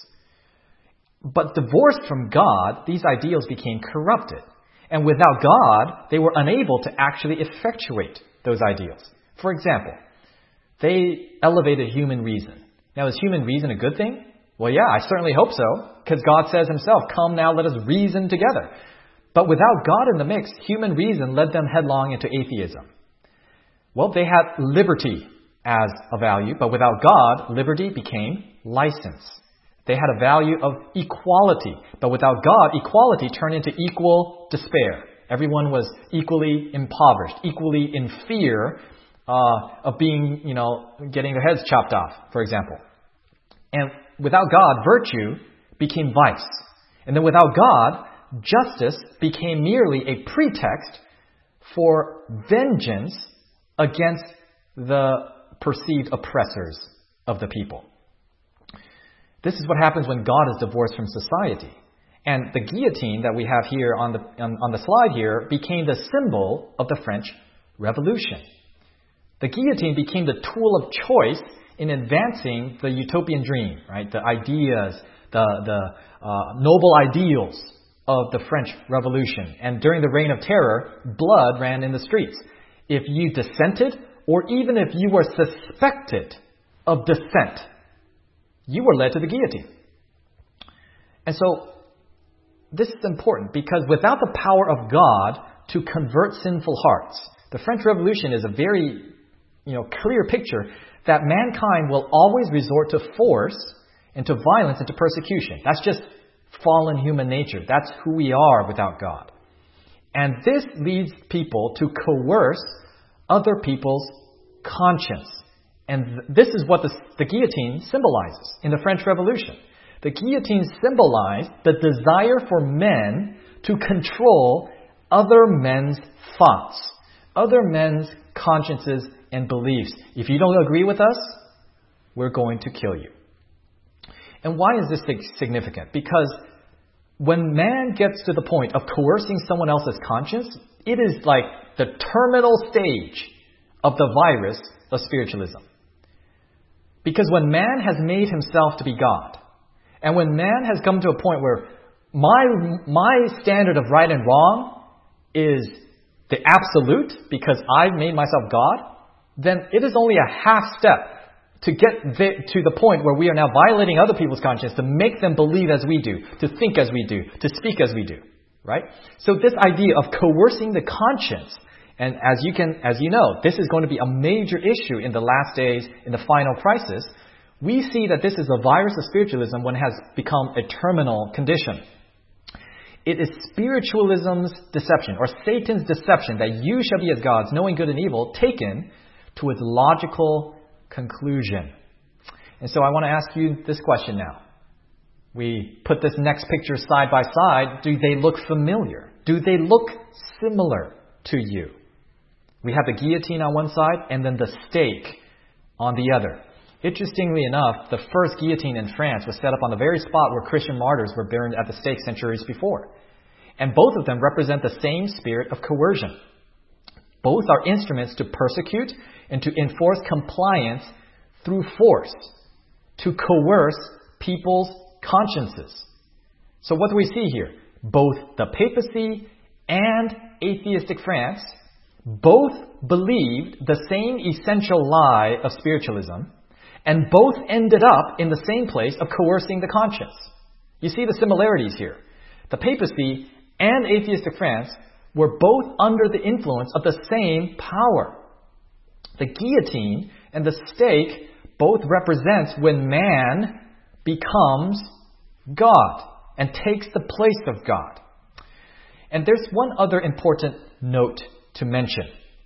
But divorced from God, these ideals became corrupted. And without God, they were unable to actually effectuate those ideals. For example, they elevated human reason. Now, is human reason a good thing? Well, yeah, I certainly hope so, because God says himself, come now, let us reason together. But without God in the mix, human reason led them headlong into atheism. Well, they had liberty as a value, but without God, liberty became license. They had a value of equality, but without God, equality turned into equal despair. Everyone was equally impoverished, equally in fear of being, getting their heads chopped off, for example. And without God, virtue became vice. And then without God, justice became merely a pretext for vengeance against the perceived oppressors of the people. This is what happens when God is divorced from society. And the guillotine that we have here on the slide here became the symbol of the French Revolution. The guillotine became the tool of choice in advancing the utopian dream, right? The ideas, the noble ideals of the French Revolution. And during the Reign of Terror, blood ran in the streets. If you dissented, or even if you were suspected of dissent, you were led to the guillotine. And so, this is important because without the power of God to convert sinful hearts, the French Revolution is a very, clear picture that mankind will always resort to force and to violence and to persecution. That's just fallen human nature. That's who we are without God. And this leads people to coerce other people's conscience. And this is what the guillotine symbolizes in the French Revolution. The guillotine symbolized the desire for men to control other men's thoughts, other men's consciences and beliefs. If you don't agree with us, we're going to kill you. And why is this significant? Because when man gets to the point of coercing someone else's conscience, it is like the terminal stage of the virus of spiritualism. Because when man has made himself to be God, and when man has come to a point where my standard of right and wrong is the absolute because I've made myself God, then it is only a half step to get to the point where we are now violating other people's conscience to make them believe as we do, to think as we do, to speak as we do, right? So this idea of coercing the conscience, and as you know, this is going to be a major issue in the last days, in the final crisis. We see that this is a virus of spiritualism when it has become a terminal condition. It is spiritualism's deception, or Satan's deception, that you shall be as gods, knowing good and evil, taken to its logical conclusion. And so I want to ask you this question now. We put this next picture side by side. Do they look familiar? Do they look similar to you? We have the guillotine on one side and then the stake on the other. Interestingly enough, the first guillotine in France was set up on the very spot where Christian martyrs were burned at the stake centuries before. And both of them represent the same spirit of coercion. Both are instruments to persecute and to enforce compliance through force, to coerce people's consciences. So what do we see here? Both the papacy and atheistic France both believed the same essential lie of spiritualism, and both ended up in the same place of coercing the conscience. You see the similarities here. The papacy and atheistic France were both under the influence of the same power. The guillotine and the stake both represents when man becomes God and takes the place of God. And there's one other important note to mention.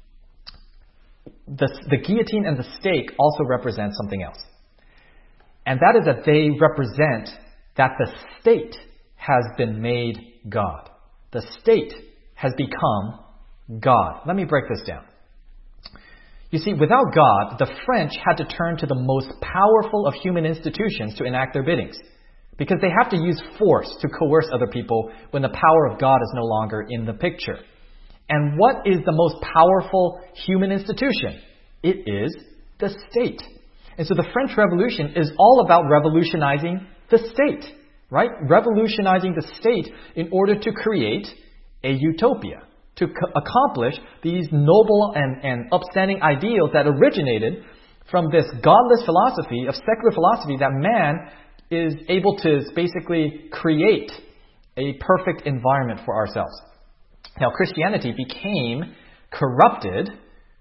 The guillotine and the stake also represent something else. And that is that they represent that the state has been made God. The state has become God. Let me break this down. You see, without God, the French had to turn to the most powerful of human institutions to enact their biddings, because they have to use force to coerce other people when the power of God is no longer in the picture. And what is the most powerful human institution? It is the state. And so the French Revolution is all about revolutionizing the state, right? Revolutionizing the state in order to create a utopia, to accomplish these noble and upstanding ideals that originated from this godless philosophy, of secular philosophy, that man is able to basically create a perfect environment for ourselves. Now, Christianity became corrupted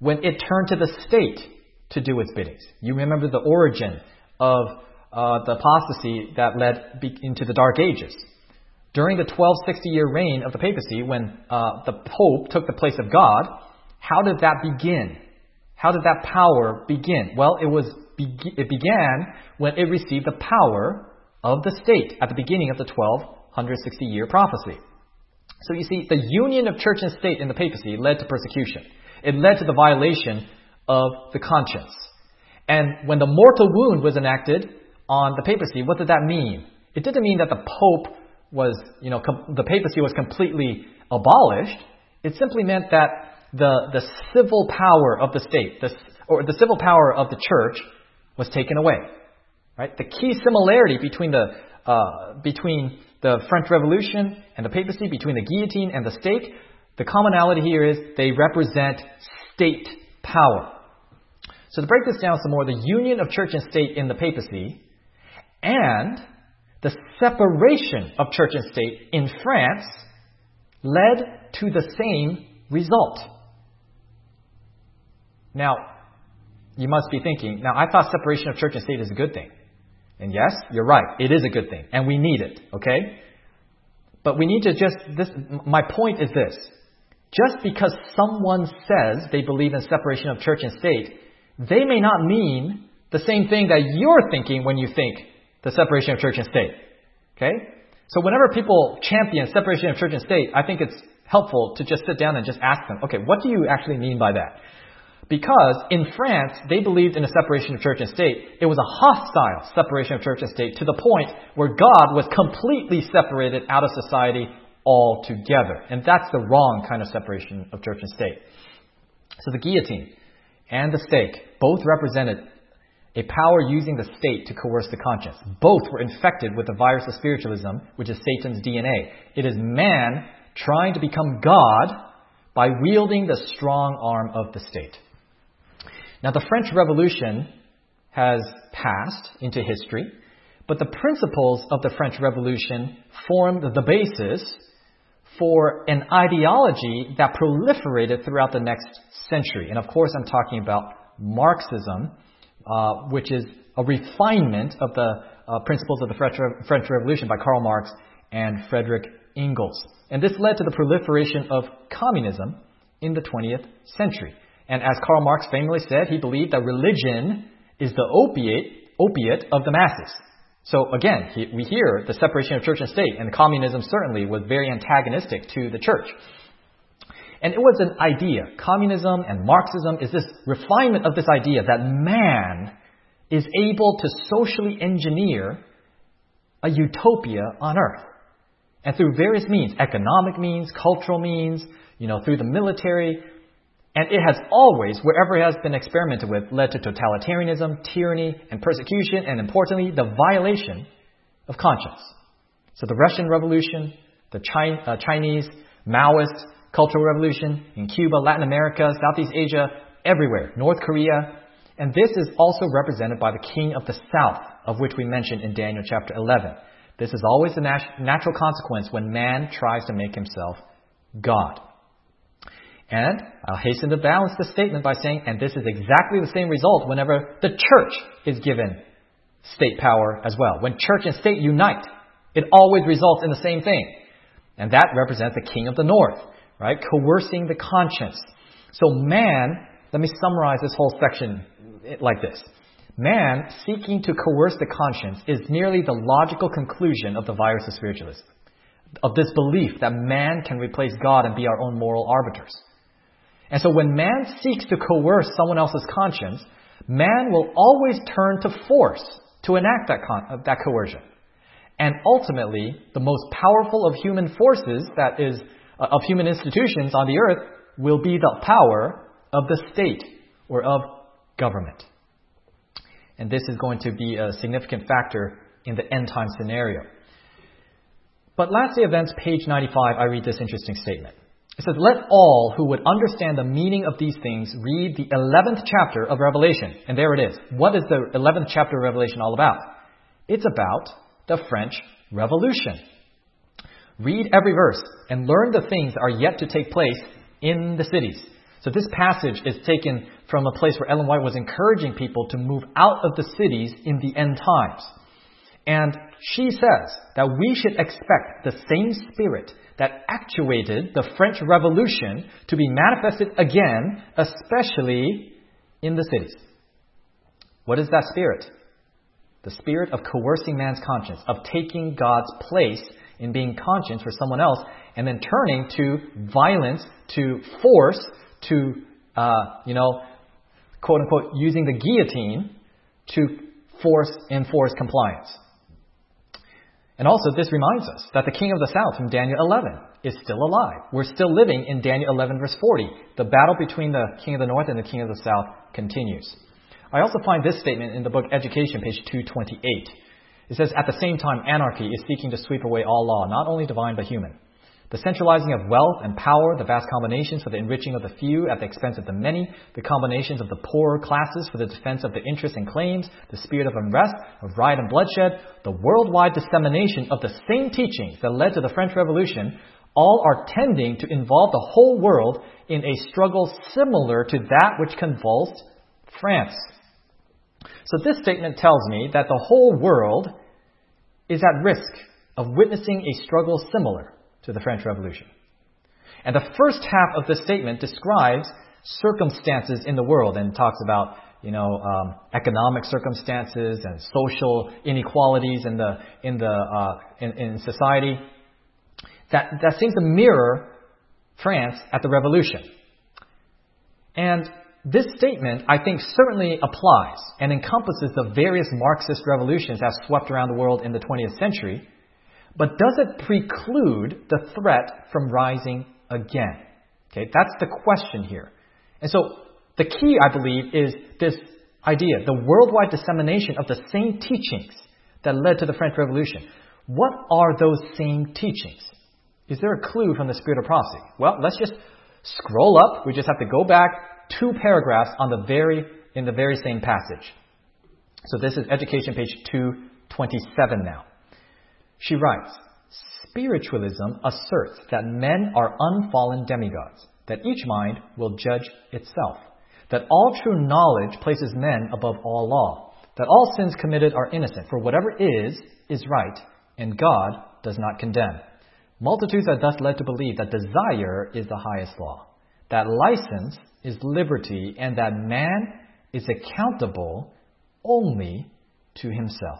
when it turned to the state to do its biddings. You remember the origin of the apostasy that led into the Dark Ages. During the 1260-year reign of the papacy, when the Pope took the place of God, how did that begin? How did that power begin? Well, it began when it received the power of the state at the beginning of the 1260-year prophecy. So you see, the union of church and state in the papacy led to persecution. It led to the violation of the conscience. And when the mortal wound was enacted on the papacy, what did that mean? It didn't mean that the Pope was, the papacy was completely abolished. It simply meant that the civil power of the state, or the civil power of the church, was taken away. Right? The key similarity between the French Revolution and the papacy, between the guillotine and the stake, the commonality here is they represent state power. So to break this down some more, the union of church and state in the papacy and the separation of church and state in France led to the same result. Now, you must be thinking, now I thought separation of church and state is a good thing. And yes, you're right, it is a good thing, and we need it, okay? But we need to my point is this. Just because someone says they believe in separation of church and state, they may not mean the same thing that you're thinking when you think the separation of church and state. Okay? So whenever people champion separation of church and state, I think it's helpful to just sit down and just ask them, okay, what do you actually mean by that? Because in France, they believed in a separation of church and state. It was a hostile separation of church and state to the point where God was completely separated out of society altogether. And that's the wrong kind of separation of church and state. So the guillotine and the stake both represented a power using the state to coerce the conscience. Both were infected with the virus of spiritualism, which is Satan's DNA. It is man trying to become God by wielding the strong arm of the state. Now, the French Revolution has passed into history, but the principles of the French Revolution formed the basis for an ideology that proliferated throughout the next century. And of course, I'm talking about Marxism, which is a refinement of the principles of the French Revolution by Karl Marx and Friedrich Engels. And this led to the proliferation of communism in the 20th century. And as Karl Marx famously said, he believed that religion is the opiate of the masses. So again, we hear the separation of church and state, and communism certainly was very antagonistic to the church. And it was an idea. Communism and Marxism is this refinement of this idea that man is able to socially engineer a utopia on earth. And through various means, economic means, cultural means, through the military. And it has always, wherever it has been experimented with, led to totalitarianism, tyranny, and persecution, and importantly, the violation of conscience. So the Russian Revolution, the Chinese, Maoist, Cultural Revolution in Cuba, Latin America, Southeast Asia, everywhere, North Korea. And this is also represented by the king of the south, of which we mentioned in Daniel chapter 11. This is always the natural consequence when man tries to make himself God. And I'll hasten to balance the statement by saying, and this is exactly the same result whenever the church is given state power as well. When church and state unite, it always results in the same thing. And that represents the king of the north, right? Coercing the conscience. So man, let me summarize this whole section like this. Man seeking to coerce the conscience is merely the logical conclusion of the virus of spiritualism, of this belief that man can replace God and be our own moral arbiters. And so when man seeks to coerce someone else's conscience, man will always turn to force to enact that coercion. And ultimately, the most powerful of human forces, that is, of human institutions on the earth, will be the power of the state or of government. And this is going to be a significant factor in the end time scenario. But Last Day Events, page 95, I read this interesting statement. It says, let all who would understand the meaning of these things read the 11th chapter of Revelation. And there it is. What is the 11th chapter of Revelation all about? It's about the French Revolution. Read every verse and learn the things that are yet to take place in the cities. So this passage is taken from a place where Ellen White was encouraging people to move out of the cities in the end times. And she says that we should expect the same spirit that actuated the French Revolution to be manifested again, especially in the cities. What is that spirit? The spirit of coercing man's conscience, of taking God's place in being conscious for someone else, and then turning to violence, to force, to, quote unquote, using the guillotine to enforce compliance. And also, this reminds us that the king of the south from Daniel 11 is still alive. We're still living in Daniel 11 verse 40. The battle between the king of the north and the king of the south continues. I also find this statement in the book Education, page 228. It says, at the same time, anarchy is seeking to sweep away all law, not only divine but human. The centralizing of wealth and power, the vast combinations for the enriching of the few at the expense of the many, the combinations of the poorer classes for the defense of the interests and claims, the spirit of unrest, of riot and bloodshed, the worldwide dissemination of the same teachings that led to the French Revolution, all are tending to involve the whole world in a struggle similar to that which convulsed France. So this statement tells me that the whole world is at risk of witnessing a struggle similar to the French Revolution. And the first half of the statement describes circumstances in the world and talks about, economic circumstances and social inequalities in society. That seems to mirror France at the Revolution. And this statement, I think, certainly applies and encompasses the various Marxist revolutions that swept around the world in the 20th century, but does it preclude the threat from rising again? Okay, that's the question here. And so the key, I believe, is this idea, the worldwide dissemination of the same teachings that led to the French Revolution. What are those same teachings? Is there a clue from the Spirit of Prophecy? Well, let's just scroll up. We just have to go back 2 paragraphs in the very same passage. So this is Education, page 227 now. She writes, spiritualism asserts that men are unfallen demigods, that each mind will judge itself, that all true knowledge places men above all law, that all sins committed are innocent, for whatever is right, and God does not condemn. Multitudes are thus led to believe that desire is the highest law, that license is liberty, and that man is accountable only to himself.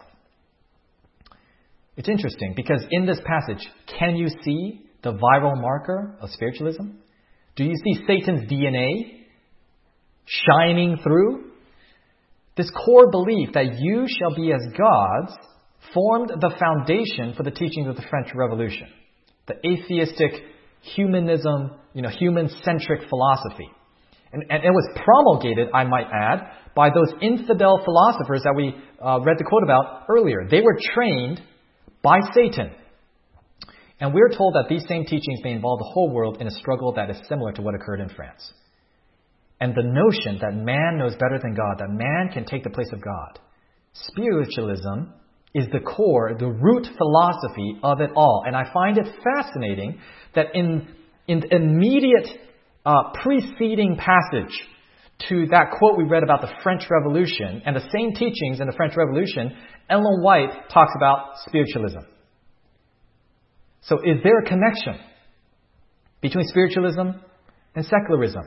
It's interesting because in this passage, can you see the viral marker of spiritualism? Do you see Satan's DNA shining through? This core belief that you shall be as gods formed the foundation for the teachings of the French Revolution. The atheistic humanism, human-centric philosophy. And it was promulgated, I might add, by those infidel philosophers that we read the quote about earlier. They were trained by Satan. And we're told that these same teachings may involve the whole world in a struggle that is similar to what occurred in France. And the notion that man knows better than God, that man can take the place of God. Spiritualism is the core, the root philosophy of it all. And I find it fascinating that in the immediate preceding passage to that quote we read about the French Revolution and the same teachings in the French Revolution, Ellen White talks about spiritualism. So is there a connection between spiritualism and secularism?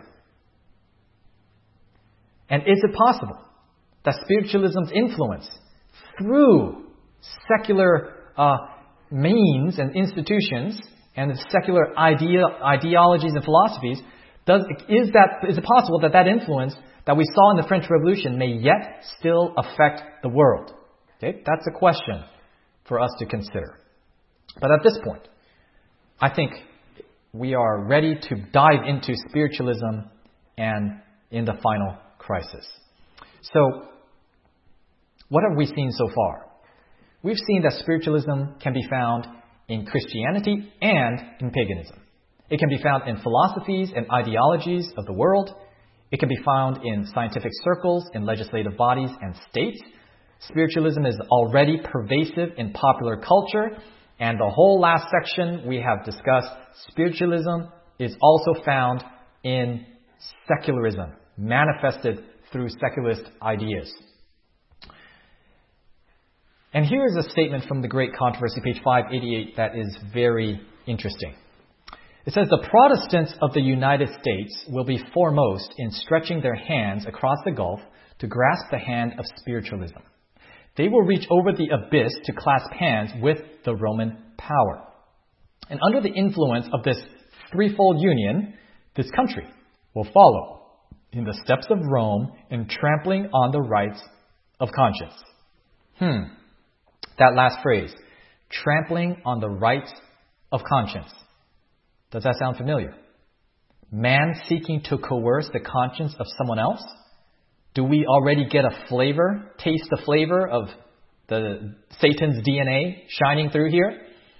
And is it possible that spiritualism's influence through secular means and institutions and secular ideologies and philosophies, is it possible that influence that we saw in the French Revolution may yet still affect the world? Okay, that's a question for us to consider. But at this point, I think we are ready to dive into spiritualism and in the final crisis. So, what have we seen so far? We've seen that spiritualism can be found in Christianity and in paganism. It can be found in philosophies and ideologies of the world. It can be found in scientific circles, in legislative bodies and states. Spiritualism is already pervasive in popular culture. And the whole last section we have discussed, spiritualism is also found in secularism, manifested through secularist ideas. And here is a statement from The Great Controversy, page 588, that is very interesting. It says, the Protestants of the United States will be foremost in stretching their hands across the gulf to grasp the hand of spiritualism. They will reach over the abyss to clasp hands with the Roman power. And under the influence of this threefold union, this country will follow in the steps of Rome in trampling on the rights of conscience. That last phrase, trampling on the rights of conscience. Does that sound familiar? Man seeking to coerce the conscience of someone else? Do we already get taste the flavor of the Satan's DNA shining through here?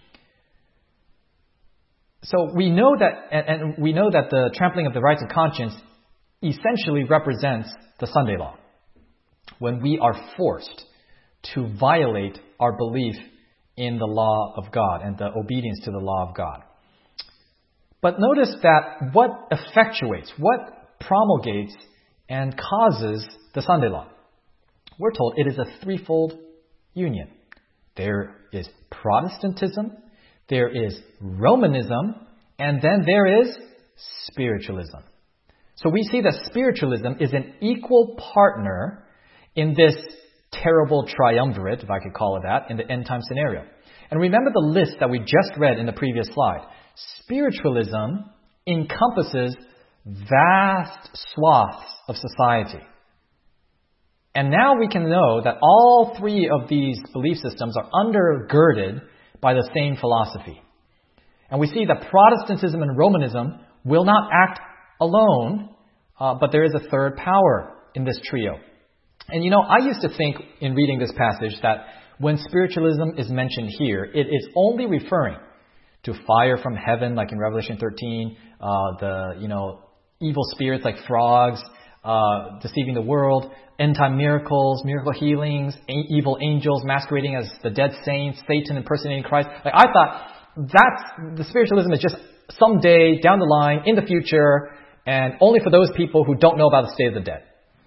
So we know that, and we know that the trampling of the rights of conscience essentially represents the Sunday law. When we are forced to violate our belief in the law of God and the obedience to the law of God. But notice that what effectuates, what promulgates and causes the Sunday law? We're told it is a threefold union. There is Protestantism, there is Romanism, and then there is spiritualism. So we see that spiritualism is an equal partner in this terrible triumvirate, if I could call it that, in the end time scenario. And remember the list that we just read in the previous slide. Spiritualism encompasses vast swaths of society. And now we can know that all three of these belief systems are undergirded by the same philosophy. And we see that Protestantism and Romanism will not act alone, but there is a third power in this trio. And I used to think in reading this passage that when spiritualism is mentioned here, it is only referring to fire from heaven, like in Revelation 13, the evil spirits like frogs, deceiving the world, end-time miracles, miracle healings, evil angels masquerading as the dead saints, Satan impersonating Christ. I thought the spiritualism is just someday down the line, in the future, and only for those people who don't know about the state of the dead.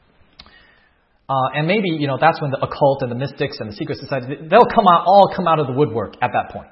And maybe, that's when the occult and the mystics and the secret society, they'll all come out of the woodwork at that point.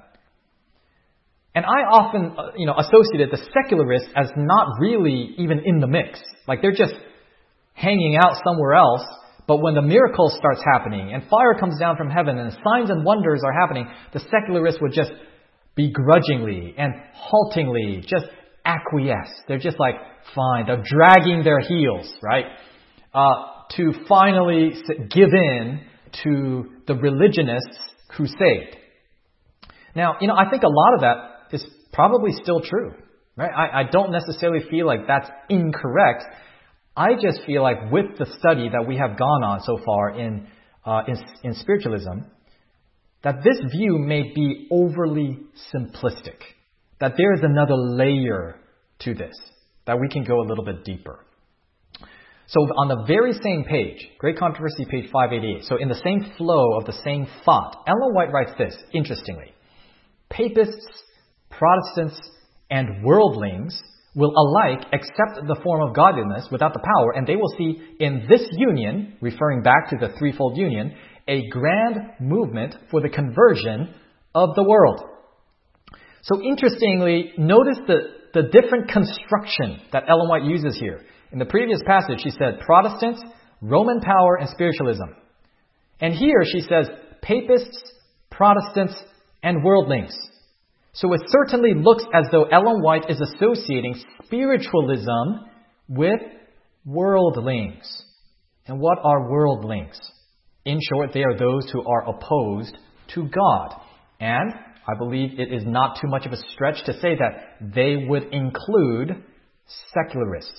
And I often, associated the secularists as not really even in the mix. Like they're just hanging out somewhere else. But when the miracle starts happening and fire comes down from heaven and signs and wonders are happening, the secularists would just begrudgingly and haltingly just acquiesce. They're just like, fine. They're dragging their heels, right? To finally give in to the religionists' crusade. Now, I think a lot of that is probably still true, right? I don't necessarily feel like that's incorrect. I just feel like with the study that we have gone on so far in spiritualism, that this view may be overly simplistic, that there is another layer to this, that we can go a little bit deeper. So on the very same page, Great Controversy, page 588, so in the same flow of the same thought, Ellen White writes this, interestingly. Papists, Protestants, and worldlings will alike accept the form of godliness without the power, and they will see in this union, referring back to the threefold union, a grand movement for the conversion of the world. So interestingly, notice the different construction that Ellen White uses here. In the previous passage, she said Protestants, Roman power, and spiritualism. And here she says Papists, Protestants, and worldlings. So it certainly looks as though Ellen White is associating spiritualism with worldlings. And what are worldlings? In short, they are those who are opposed to God. And I believe it is not too much of a stretch to say that they would include secularists.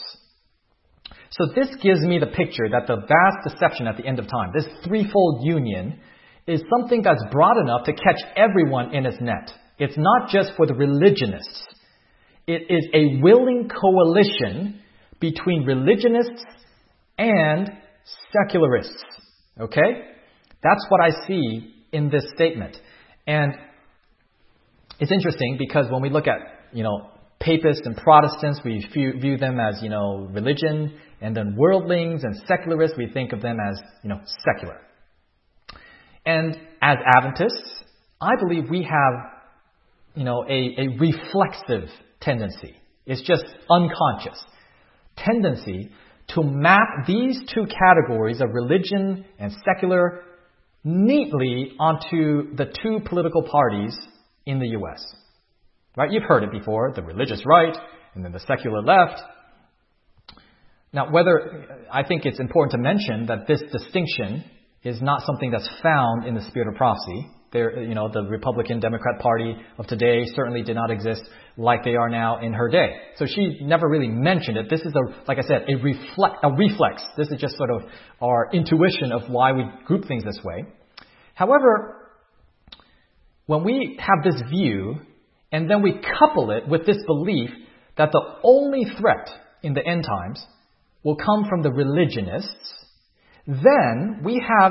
So this gives me the picture that the vast deception at the end of time, this threefold union, is something that's broad enough to catch everyone in its net. It's not just for the religionists. It is a willing coalition between religionists and secularists. Okay? That's what I see in this statement. And it's interesting because when we look at, Papists and Protestants, we view them as, religion. And then worldlings and secularists, we think of them as, secular. And as Adventists, I believe we have, a reflexive tendency. It's just unconscious tendency to map these two categories of religion and secular neatly onto the two political parties in the U.S. Right? You've heard it before, the religious right and then the secular left. Now, I think it's important to mention that this distinction is not something that's found in the spirit of prophecy. The Republican Democrat Party of today certainly did not exist like they are now in her day. So she never really mentioned it. This is, like I said, a reflex. This is just sort of our intuition of why we group things this way. However, when we have this view and then we couple it with this belief that the only threat in the end times will come from the religionists, then we have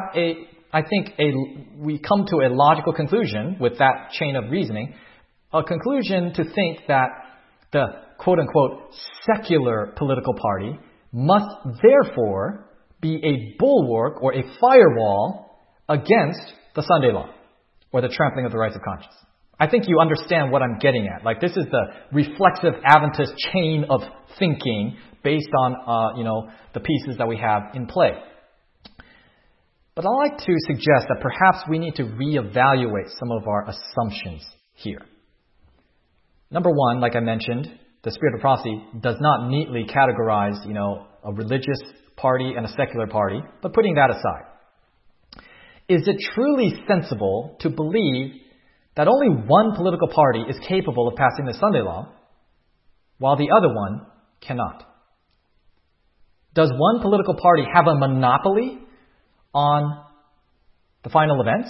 we come to a logical conclusion with that chain of reasoning, a conclusion to think that the quote-unquote secular political party must therefore be a bulwark or a firewall against the Sunday law or the trampling of the rights of conscience. I think you understand what I'm getting at. Like, this is the reflexive Adventist chain of thinking based on, the pieces that we have in play. But I'd like to suggest that perhaps we need to reevaluate some of our assumptions here. Number one, like I mentioned, the spirit of prophecy does not neatly categorize, a religious party and a secular party. But putting that aside, is it truly sensible to believe that only one political party is capable of passing the Sunday law, while the other one cannot? Does one political party have a monopoly on the final events?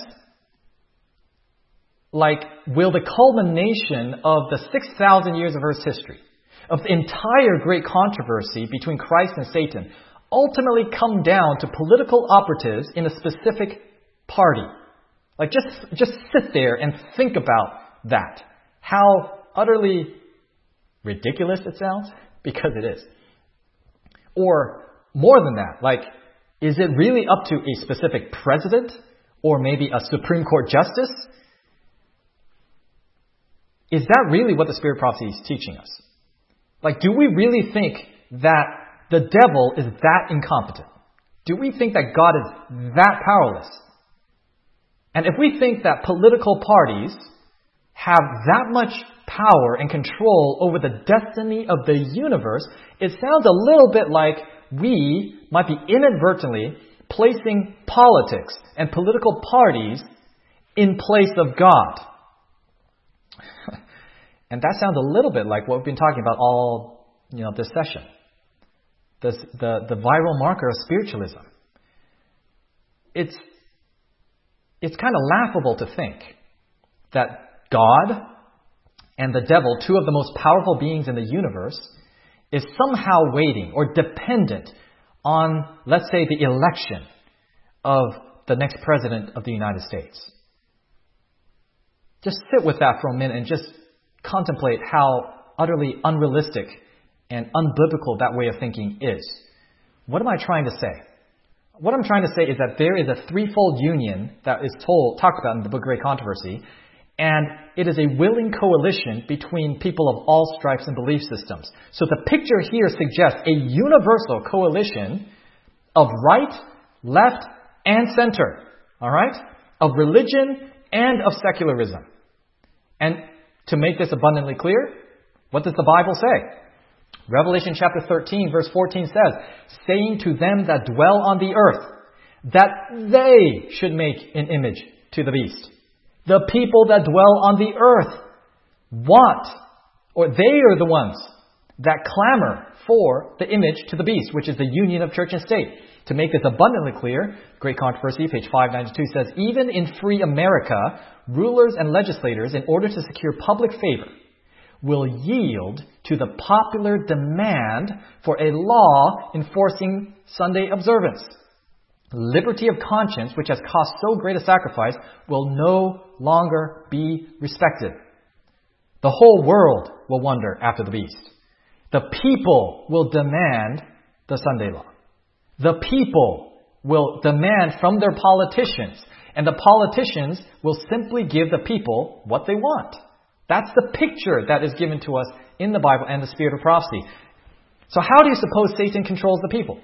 Like, will the culmination of the 6,000 years of Earth's history, of the entire great controversy between Christ and Satan, ultimately come down to political operatives in a specific party? Like, just sit there and think about that. How utterly ridiculous it sounds, because it is. Or more than that, like, is it really up to a specific president or maybe a Supreme Court justice? Is that really what the spirit of prophecy is teaching us? Like, do we really think that the devil is that incompetent? Do we think that God is that powerless? And if we think that political parties have that much power and control over the destiny of the universe, it sounds a little bit like we might be inadvertently placing politics and political parties in place of God. And that sounds a little bit like what we've been talking about all, this session. The viral marker of spiritualism. It's kind of laughable to think that God and the devil, two of the most powerful beings in the universe, is somehow waiting or dependent on, let's say, the election of the next president of the United States. Just sit with that for a minute and just contemplate how utterly unrealistic and unbiblical that way of thinking is. What am I trying to say? What I'm trying to say is that there is a threefold union that is talked about in the Book of Great Controversy, and it is a willing coalition between people of all stripes and belief systems. So the picture here suggests a universal coalition of right, left, and center. All right? Of religion and of secularism. And to make this abundantly clear, what does the Bible say? Revelation chapter 13, verse 14 says, saying to them that dwell on the earth, that they should make an image to the beast. The people that dwell on the earth want, or they are the ones that clamor for the image to the beast, which is the union of church and state. To make this abundantly clear, Great Controversy, page 592 says, even in free America, rulers and legislators, in order to secure public favor, will yield to the popular demand for a law enforcing Sunday observance. Liberty of conscience, which has cost so great a sacrifice, will no longer be respected. The whole world will wander after the beast. The people will demand the Sunday law. The people will demand from their politicians, and the politicians will simply give the people what they want. That's the picture that is given to us in the Bible and the spirit of prophecy. So how do you suppose Satan controls the people?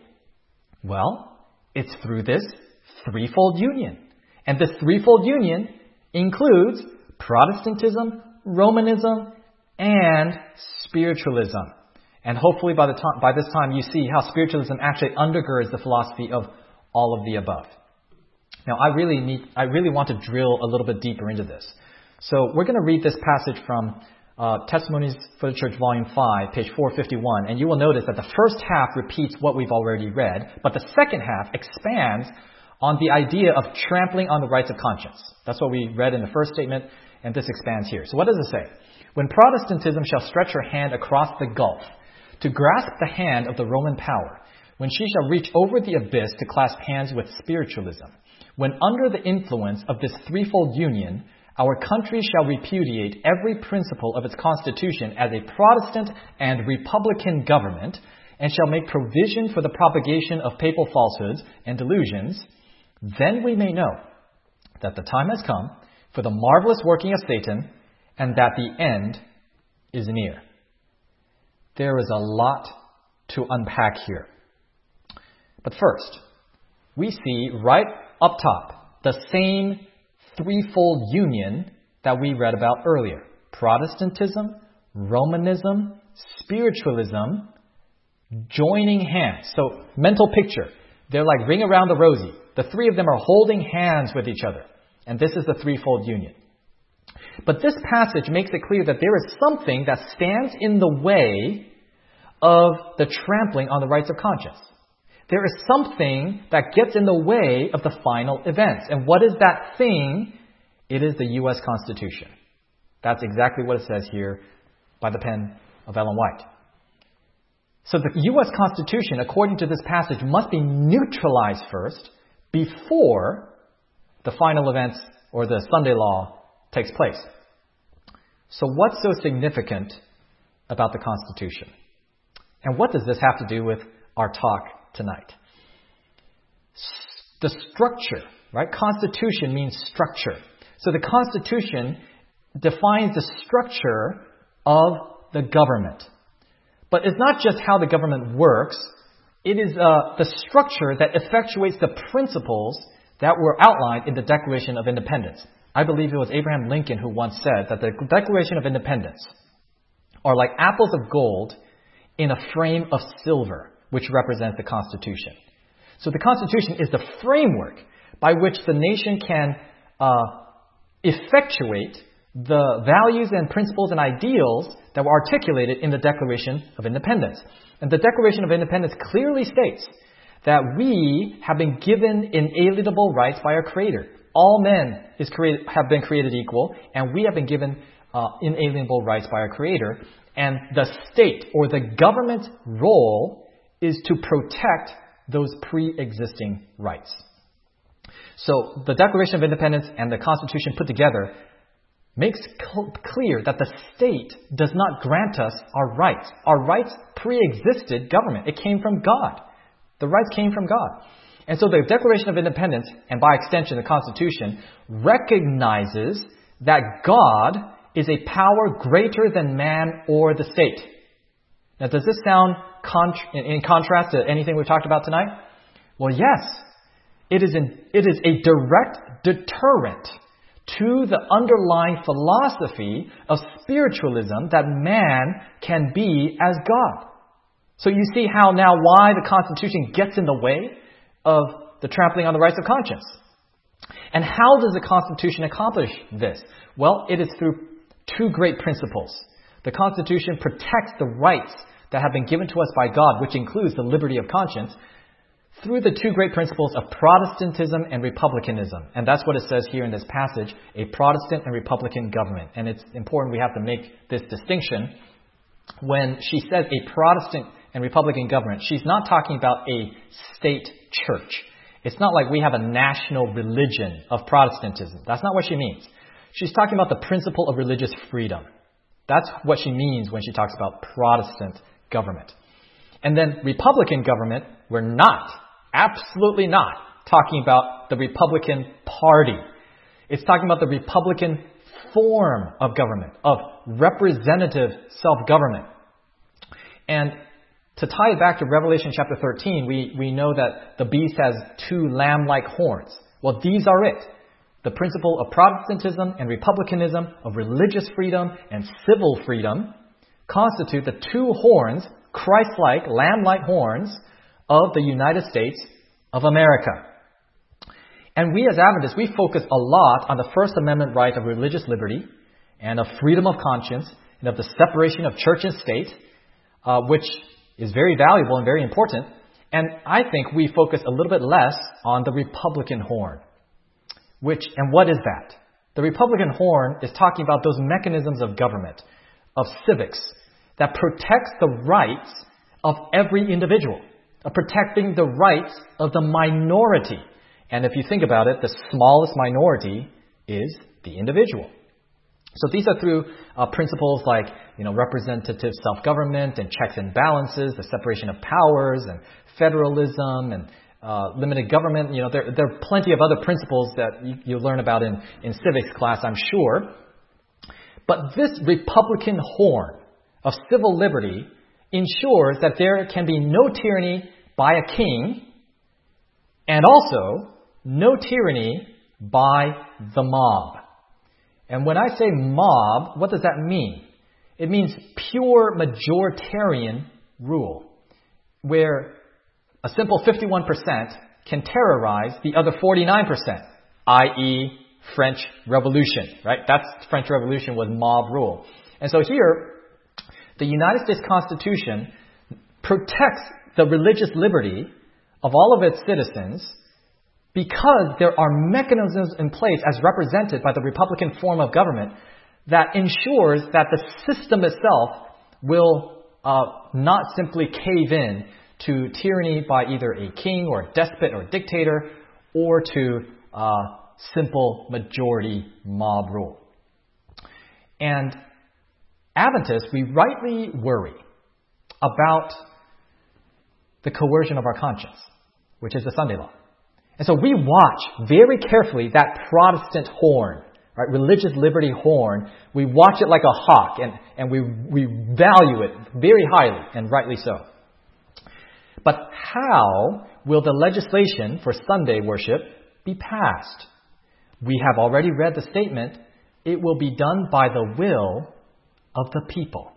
Well, it's through this threefold union. And this threefold union includes Protestantism, Romanism, and spiritualism. And hopefully by this time you see how spiritualism actually undergirds the philosophy of all of the above. Now I really want to drill a little bit deeper into this. So we're going to read this passage from Testimonies for the Church, Volume 5, page 451, and you will notice that the first half repeats what we've already read, but the second half expands on the idea of trampling on the rights of conscience. That's what we read in the first statement, and this expands here. So what does it say? When Protestantism shall stretch her hand across the gulf to grasp the hand of the Roman power, when she shall reach over the abyss to clasp hands with spiritualism, when under the influence of this threefold union, our country shall repudiate every principle of its constitution as a Protestant and Republican government, and shall make provision for the propagation of papal falsehoods and delusions, then we may know that the time has come for the marvelous working of Satan, and that the end is near. There is a lot to unpack here. But first, we see right up top the same threefold union that we read about earlier. Protestantism, Romanism, spiritualism, joining hands. So, mental picture. They're like ring around the rosy. The three of them are holding hands with each other. And this is the threefold union. But this passage makes it clear that there is something that stands in the way of the trampling on the rights of conscience. There is something that gets in the way of the final events. And what is that thing? It is the U.S. Constitution. That's exactly what it says here by the pen of Ellen White. So the U.S. Constitution, according to this passage, must be neutralized first before the final events or the Sunday law takes place. So what's so significant about the Constitution? And what does this have to do with our talk tonight? The structure, right? Constitution means structure. So the Constitution defines the structure of the government. But it's not just how the government works. It is the structure that effectuates the principles that were outlined in the Declaration of Independence. I believe it was Abraham Lincoln who once said that the Declaration of Independence are like apples of gold in a frame of silver, which represents the Constitution. So the Constitution is the framework by which the nation can effectuate the values and principles and ideals that were articulated in the Declaration of Independence. And the Declaration of Independence clearly states that we have been given inalienable rights by our Creator. All men have been created equal, and we have been given inalienable rights by our Creator. And the state or the government's role is to protect those pre-existing rights. So the Declaration of Independence and the Constitution put together makes clear that the state does not grant us our rights. Our rights pre-existed government. It came from God. The rights came from God. And so the Declaration of Independence, and by extension the Constitution, recognizes that God is a power greater than man or the state. Now, does this sound in contrast to anything we've talked about tonight? Well, yes. It is a direct deterrent to the underlying philosophy of spiritualism that man can be as God. So you see how now why the Constitution gets in the way of the trampling on the rights of conscience. And how does the Constitution accomplish this? Well, it is through two great principles. The Constitution protects the rights that have been given to us by God, which includes the liberty of conscience, through the two great principles of Protestantism and Republicanism. And that's what it says here in this passage, a Protestant and Republican government. And it's important we have to make this distinction. When she says a Protestant and Republican government, she's not talking about a state church. It's not like we have a national religion of Protestantism. That's not what she means. She's talking about the principle of religious freedom. That's what she means when she talks about Protestant government. And then Republican government, we're not, absolutely not, talking about the Republican Party. It's talking about the Republican form of government, of representative self-government. And to tie it back to Revelation chapter 13, we know that the beast has two lamb-like horns. Well, these are it. The principle of Protestantism and Republicanism, of religious freedom and civil freedom, constitute the two horns, Christ-like, lamb-like horns of the United States of America. And we as Adventists, we focus a lot on the First Amendment right of religious liberty and of freedom of conscience and of the separation of church and state, which is very valuable and very important. And I think we focus a little bit less on the Republican horn. And what is that? The Republican horn is talking about those mechanisms of government, of civics, that protects the rights of every individual, of protecting the rights of the minority. And if you think about it, the smallest minority is the individual. So these are through principles like, representative self-government and checks and balances, the separation of powers and federalism and limited government. There are plenty of other principles that you learn about in civics class, I'm sure. But this Republican horn of civil liberty ensures that there can be no tyranny by a king and also no tyranny by the mob. And when I say mob, what does that mean? It means pure majoritarian rule, where a simple 51% can terrorize the other 49%, i.e. French Revolution, right? French Revolution was mob rule. And so here, the United States Constitution protects the religious liberty of all of its citizens because there are mechanisms in place as represented by the Republican form of government that ensures that the system itself will not simply cave in to tyranny by either a king or a despot or a dictator or to simple majority mob rule. And Adventists, we rightly worry about the coercion of our conscience, which is the Sunday law. And so we watch very carefully that Protestant horn, right, religious liberty horn. We watch it like a hawk, and we value it very highly, and rightly so. But how will the legislation for Sunday worship be passed? We have already read the statement, it will be done by the will of the people.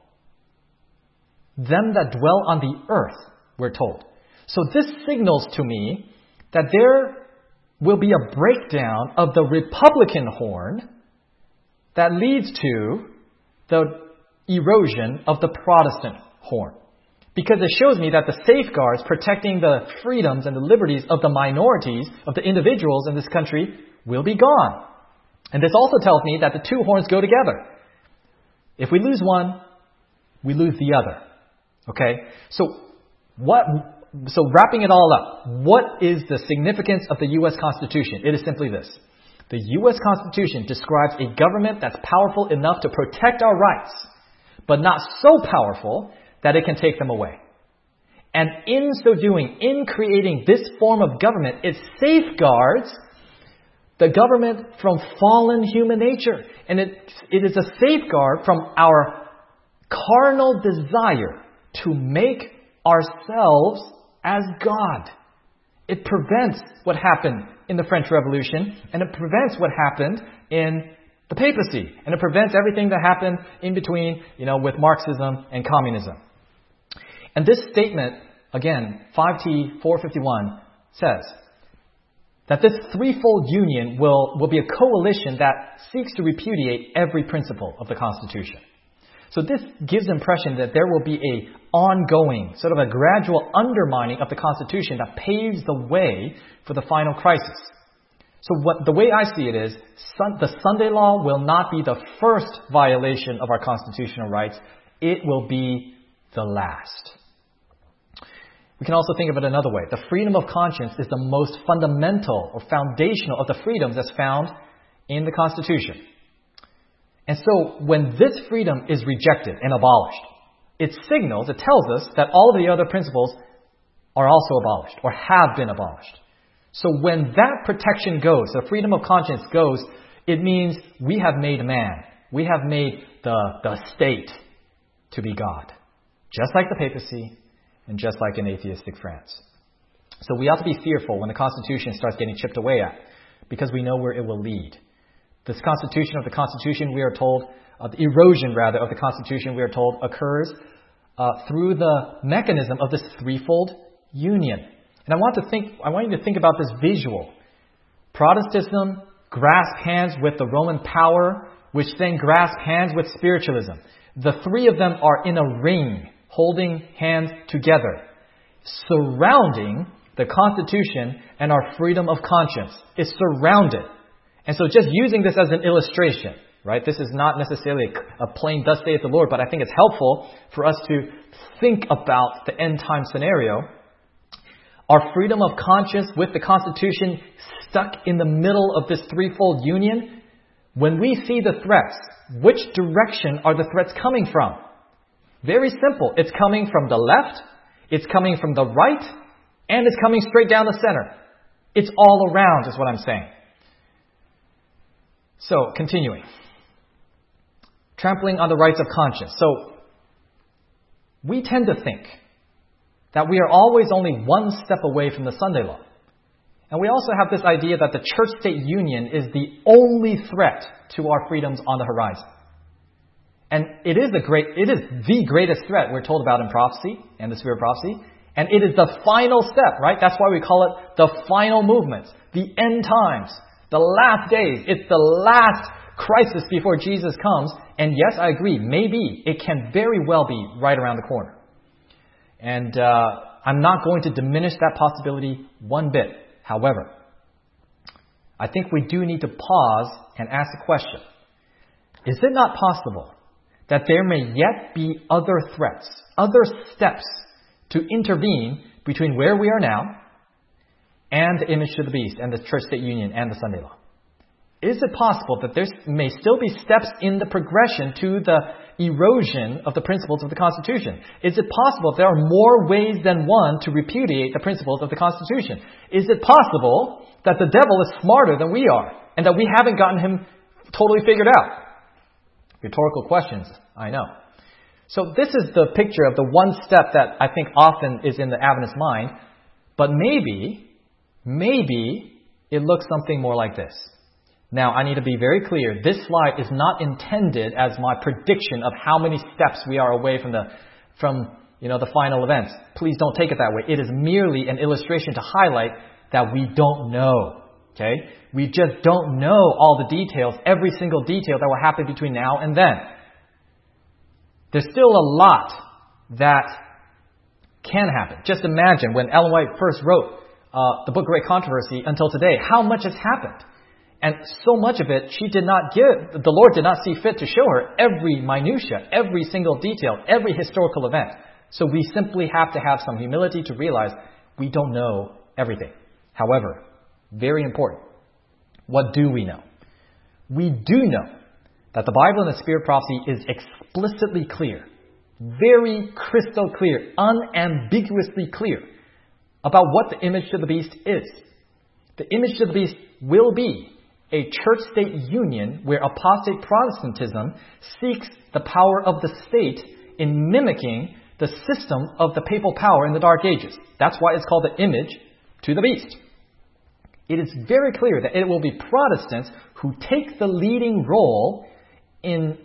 Them that dwell on the earth, we're told. So this signals to me that there will be a breakdown of the Republican horn that leads to the erosion of the Protestant horn. Because it shows me that the safeguards protecting the freedoms and the liberties of the minorities, of the individuals in this country, will be gone. And this also tells me that the two horns go together. If we lose one, we lose the other. Okay? So wrapping it all up, what is the significance of the U.S. Constitution? It is simply this. The U.S. Constitution describes a government that's powerful enough to protect our rights, but not so powerful that it can take them away. And in so doing, in creating this form of government, it safeguards the government from fallen human nature. And it is a safeguard from our carnal desire to make ourselves as God. It prevents what happened in the French Revolution, and it prevents what happened in the papacy, and it prevents everything that happened in between, with Marxism and communism. And this statement, again, 5T 451, says that this threefold union will be a coalition that seeks to repudiate every principle of the Constitution. So this gives the impression that there will be an ongoing, sort of a gradual undermining of the Constitution that paves the way for the final crisis. So the way I see it is, the Sunday law will not be the first violation of our constitutional rights. It will be the last. We can also think of it another way. The freedom of conscience is the most fundamental or foundational of the freedoms that's found in the Constitution. And so when this freedom is rejected and abolished, it signals, it tells us that all of the other principles are also abolished or have been abolished. So when that protection goes, the freedom of conscience goes, it means we have made man. We have made the state to be God. Just like the papacy and just like in atheistic France. So we ought to be fearful when the Constitution starts getting chipped away at, because we know where it will lead. This constitution of the Constitution, we are told, the erosion rather of the Constitution, we are told, occurs through the mechanism of this threefold union. And I want you to think about this visual. Protestantism grasped hands with the Roman power, which then grasped hands with spiritualism. The three of them are in a ring, holding hands together, surrounding the Constitution and our freedom of conscience. It's surrounded. And so just using this as an illustration, right? This is not necessarily a plain thus saith the Lord, but I think it's helpful for us to think about the end time scenario. Our freedom of conscience with the Constitution stuck in the middle of this threefold union. When we see the threats, which direction are the threats coming from? Very simple. It's coming from the left, it's coming from the right, and it's coming straight down the center. It's all around is what I'm saying. So, continuing. Trampling on the rights of conscience. So, we tend to think that we are always only one step away from the Sunday law. And we also have this idea that the church-state union is the only threat to our freedoms on the horizon. And it is the greatest threat we're told about in prophecy and the spirit of prophecy. And it is the final step, right? That's why we call it the final movement, the end times, the last days. It's the last crisis before Jesus comes. And yes, I agree, maybe it can very well be right around the corner. And I'm not going to diminish that possibility one bit. However, I think we do need to pause and ask the question, is it not possible that there may yet be other threats, other steps to intervene between where we are now and the image to the beast and the church-state union and the Sunday law? Is it possible that there may still be steps in the progression to the erosion of the principles of the Constitution? Is it possible there are more ways than one to repudiate the principles of the Constitution? Is it possible that the devil is smarter than we are and that we haven't gotten him totally figured out? Rhetorical questions, I know. So this is the picture of the one step that I think often is in the Adventist mind, but maybe it looks something more like this. Now, I need to be very clear. This slide is not intended as my prediction of how many steps we are away from the final events. Please don't take it that way. It is merely an illustration to highlight that we don't know. Okay? We just don't know all the details, every single detail that will happen between now and then. There's still a lot that can happen. Just imagine when Ellen White first wrote the Book of Great Controversy until today, how much has happened. And so much of it the Lord did not see fit to show her every minutia, every single detail, every historical event. So we simply have to have some humility to realize we don't know everything. However, very important, what do we know? We do know that the Bible and the Spirit of prophecy is explicitly clear, very crystal clear, unambiguously clear about what the image to the beast is. The image to the beast will be a church-state union where apostate Protestantism seeks the power of the state in mimicking the system of the papal power in the Dark Ages. That's why it's called the image to the beast. It is very clear that it will be Protestants who take the leading role in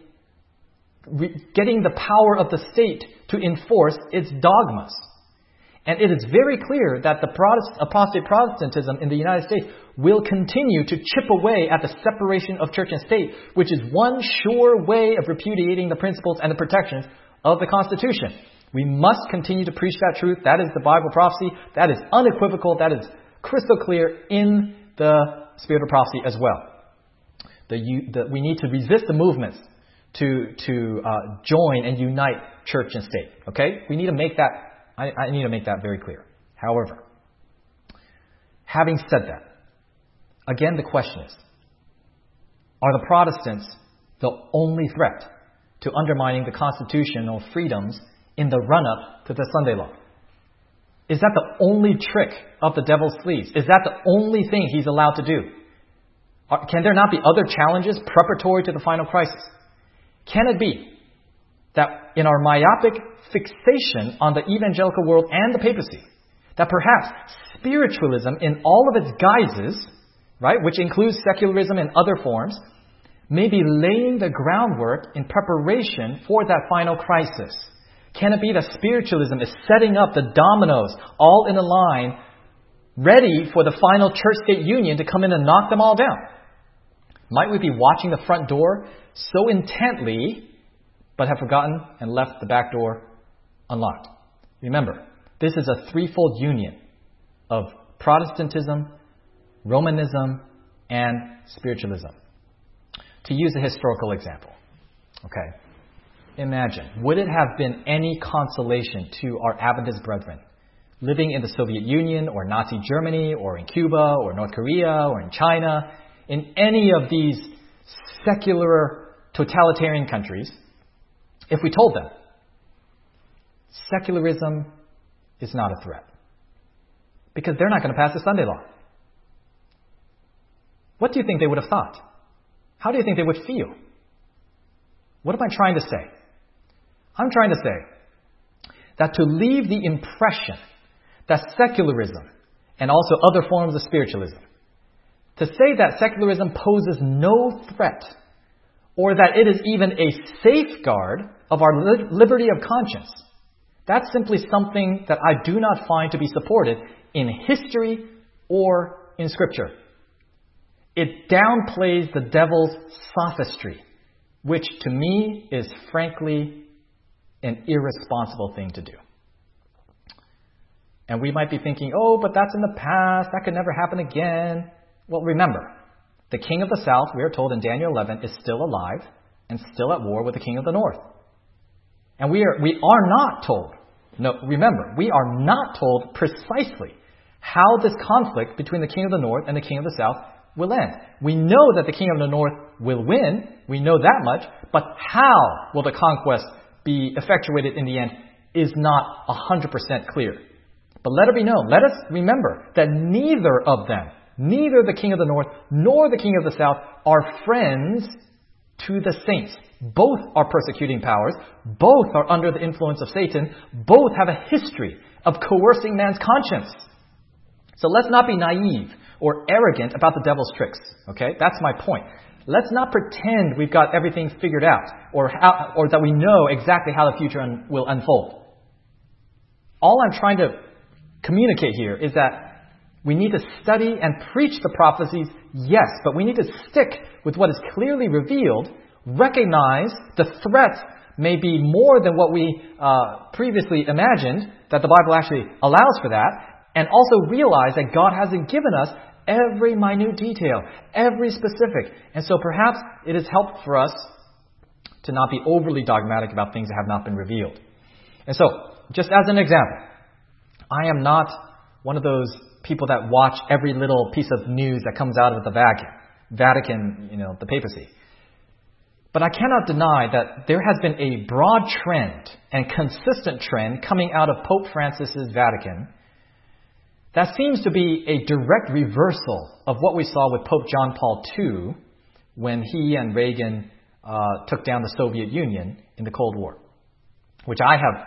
getting the power of the state to enforce its dogmas. And it is very clear that the apostate Protestantism in the United States will continue to chip away at the separation of church and state, which is one sure way of repudiating the principles and the protections of the Constitution. We must continue to preach that truth. That is the Bible prophecy. That is unequivocal. That is crystal clear in the spirit of prophecy as well. We need to resist the movements to join and unite church and state. Okay? We need to make that. I need to make that very clear. However, having said that, again the question is, are the Protestants the only threat to undermining the constitutional freedoms in the run-up to the Sunday law? Is that the only trick up the devil's sleeves? Is that the only thing he's allowed to do? Can there not be other challenges preparatory to the final crisis? Can it be that in our myopic fixation on the evangelical world and the papacy, that perhaps spiritualism in all of its guises, right, which includes secularism and other forms, may be laying the groundwork in preparation for that final crisis? Can it be that spiritualism is setting up the dominoes all in a line, ready for the final church-state union to come in and knock them all down? Might we be watching the front door so intently, but have forgotten and left the back door unlocked? Remember, this is a threefold union of Protestantism, Romanism, and spiritualism. To use a historical example, okay, imagine, would it have been any consolation to our Adventist brethren living in the Soviet Union or Nazi Germany or in Cuba or North Korea or in China, in any of these secular totalitarian countries, if we told them secularism is not a threat? Because they're not going to pass the Sunday law. What do you think they would have thought? How do you think they would feel? What am I trying to say? I'm trying to say that to leave the impression that secularism and also other forms of spiritualism, to say that secularism poses no threat or that it is even a safeguard of our liberty of conscience, that's simply something that I do not find to be supported in history or in Scripture. It downplays the devil's sophistry, which to me is frankly an irresponsible thing to do. And we might be thinking, oh, but that's in the past, that could never happen again. Well, remember, the king of the south, we are told in Daniel 11, is still alive and still at war with the king of the north. And we are not told, no, remember, we are not told precisely how this conflict between the king of the north and the king of the south will end. We know that the king of the north will win. We know that much. But how will the conquest be effectuated in the end is not 100% clear. But let it be known, let us remember that neither of them, neither the king of the north nor the king of the south, are friends to the saints. Both are persecuting powers. Both are under the influence of Satan. Both have a history of coercing man's conscience. So let's not be naive or arrogant about the devil's tricks. Okay? That's my point. Let's not pretend we've got everything figured out or that we know exactly how the future will unfold. All I'm trying to communicate here is that we need to study and preach the prophecies, yes, but we need to stick with what is clearly revealed, recognize the threat may be more than what we previously imagined, that the Bible actually allows for that, and also realize that God hasn't given us every minute detail, every specific. And so perhaps it is helpful for us to not be overly dogmatic about things that have not been revealed. And so, just as an example, I am not one of those people that watch every little piece of news that comes out of the Vatican, the papacy. But I cannot deny that there has been a broad trend and consistent trend coming out of Pope Francis's Vatican that seems to be a direct reversal of what we saw with Pope John Paul II when he and Reagan took down the Soviet Union in the Cold War, which I have,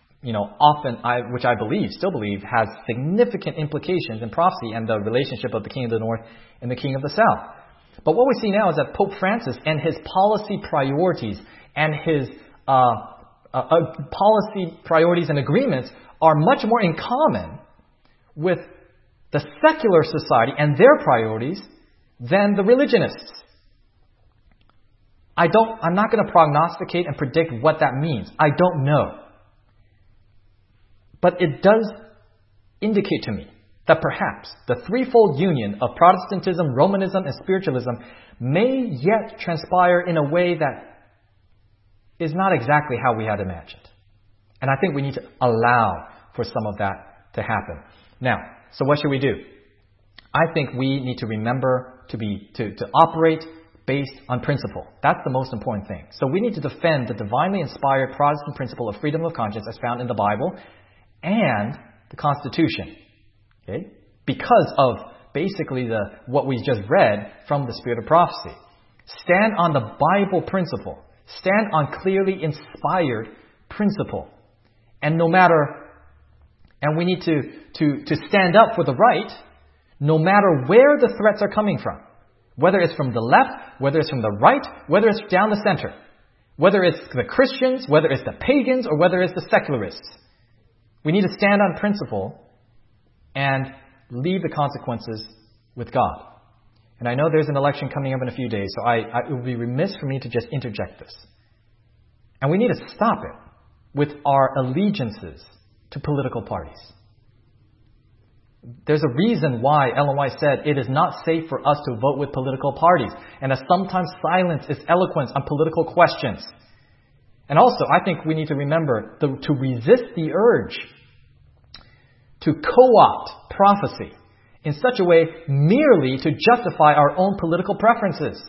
which I still believe, has significant implications in prophecy and the relationship of the King of the North and the King of the South. But what we see now is that Pope Francis and his policy priorities and his policy priorities and agreements are much more in common with the secular society and their priorities than the religionists. I'm not going to prognosticate and predict what that means. I don't know. But it does indicate to me that perhaps the threefold union of Protestantism, Romanism, and spiritualism may yet transpire in a way that is not exactly how we had imagined. And I think we need to allow for some of that to happen. Now, so what should we do? I think we need to remember to operate based on principle. That's the most important thing. So we need to defend the divinely inspired Protestant principle of freedom of conscience as found in the Bible and the Constitution. Okay? Because of basically what we just read from the spirit of prophecy. Stand on the Bible principle. Stand on clearly inspired principle. And we need to stand up for the right, no matter where the threats are coming from. Whether it's from the left, whether it's from the right, whether it's down the center. Whether it's the Christians, whether it's the pagans, or whether it's the secularists. We need to stand on principle and leave the consequences with God. And I know there's an election coming up in a few days, so it would be remiss for me to just interject this. And we need to stop it with our allegiances to political parties. There's a reason why Ellen White said it is not safe for us to vote with political parties, and that sometimes silence is eloquence on political questions. And also, I think we need to remember to resist the urge to co-opt prophecy in such a way merely to justify our own political preferences.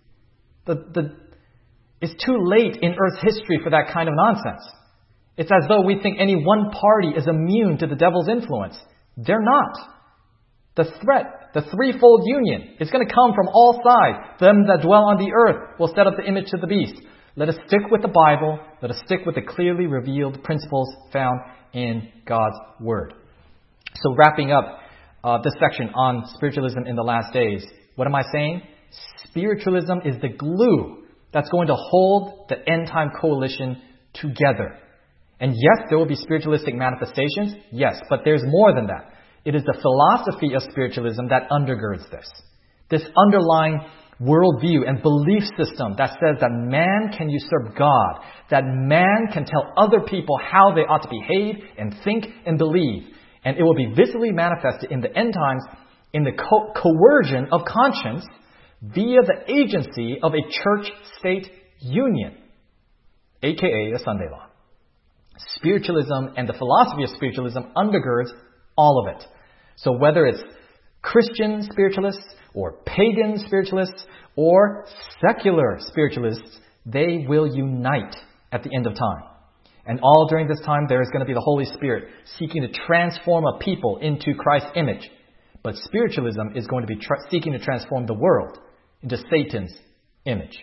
It's too late in Earth's history for that kind of nonsense. It's as though we think any one party is immune to the devil's influence. They're not. The threat, the threefold union, is going to come from all sides. Them that dwell on the earth will set up the image of the beast. Let us stick with the Bible. Let us stick with the clearly revealed principles found in God's Word. So wrapping up this section on spiritualism in the last days, what am I saying? Spiritualism is the glue that's going to hold the end-time coalition together. And yes, there will be spiritualistic manifestations. Yes, but there's more than that. It is the philosophy of spiritualism that undergirds this. This underlying worldview and belief system that says that man can usurp God, that man can tell other people how they ought to behave and think and believe. And it will be visibly manifested in the end times in the coercion of conscience via the agency of a church-state union, aka the Sunday law. Spiritualism and the philosophy of spiritualism undergirds all of it. So whether it's Christian spiritualists or pagan spiritualists or secular spiritualists, they will unite at the end of time. And all during this time, there is going to be the Holy Spirit seeking to transform a people into Christ's image. But spiritualism is going to be seeking to transform the world into Satan's image.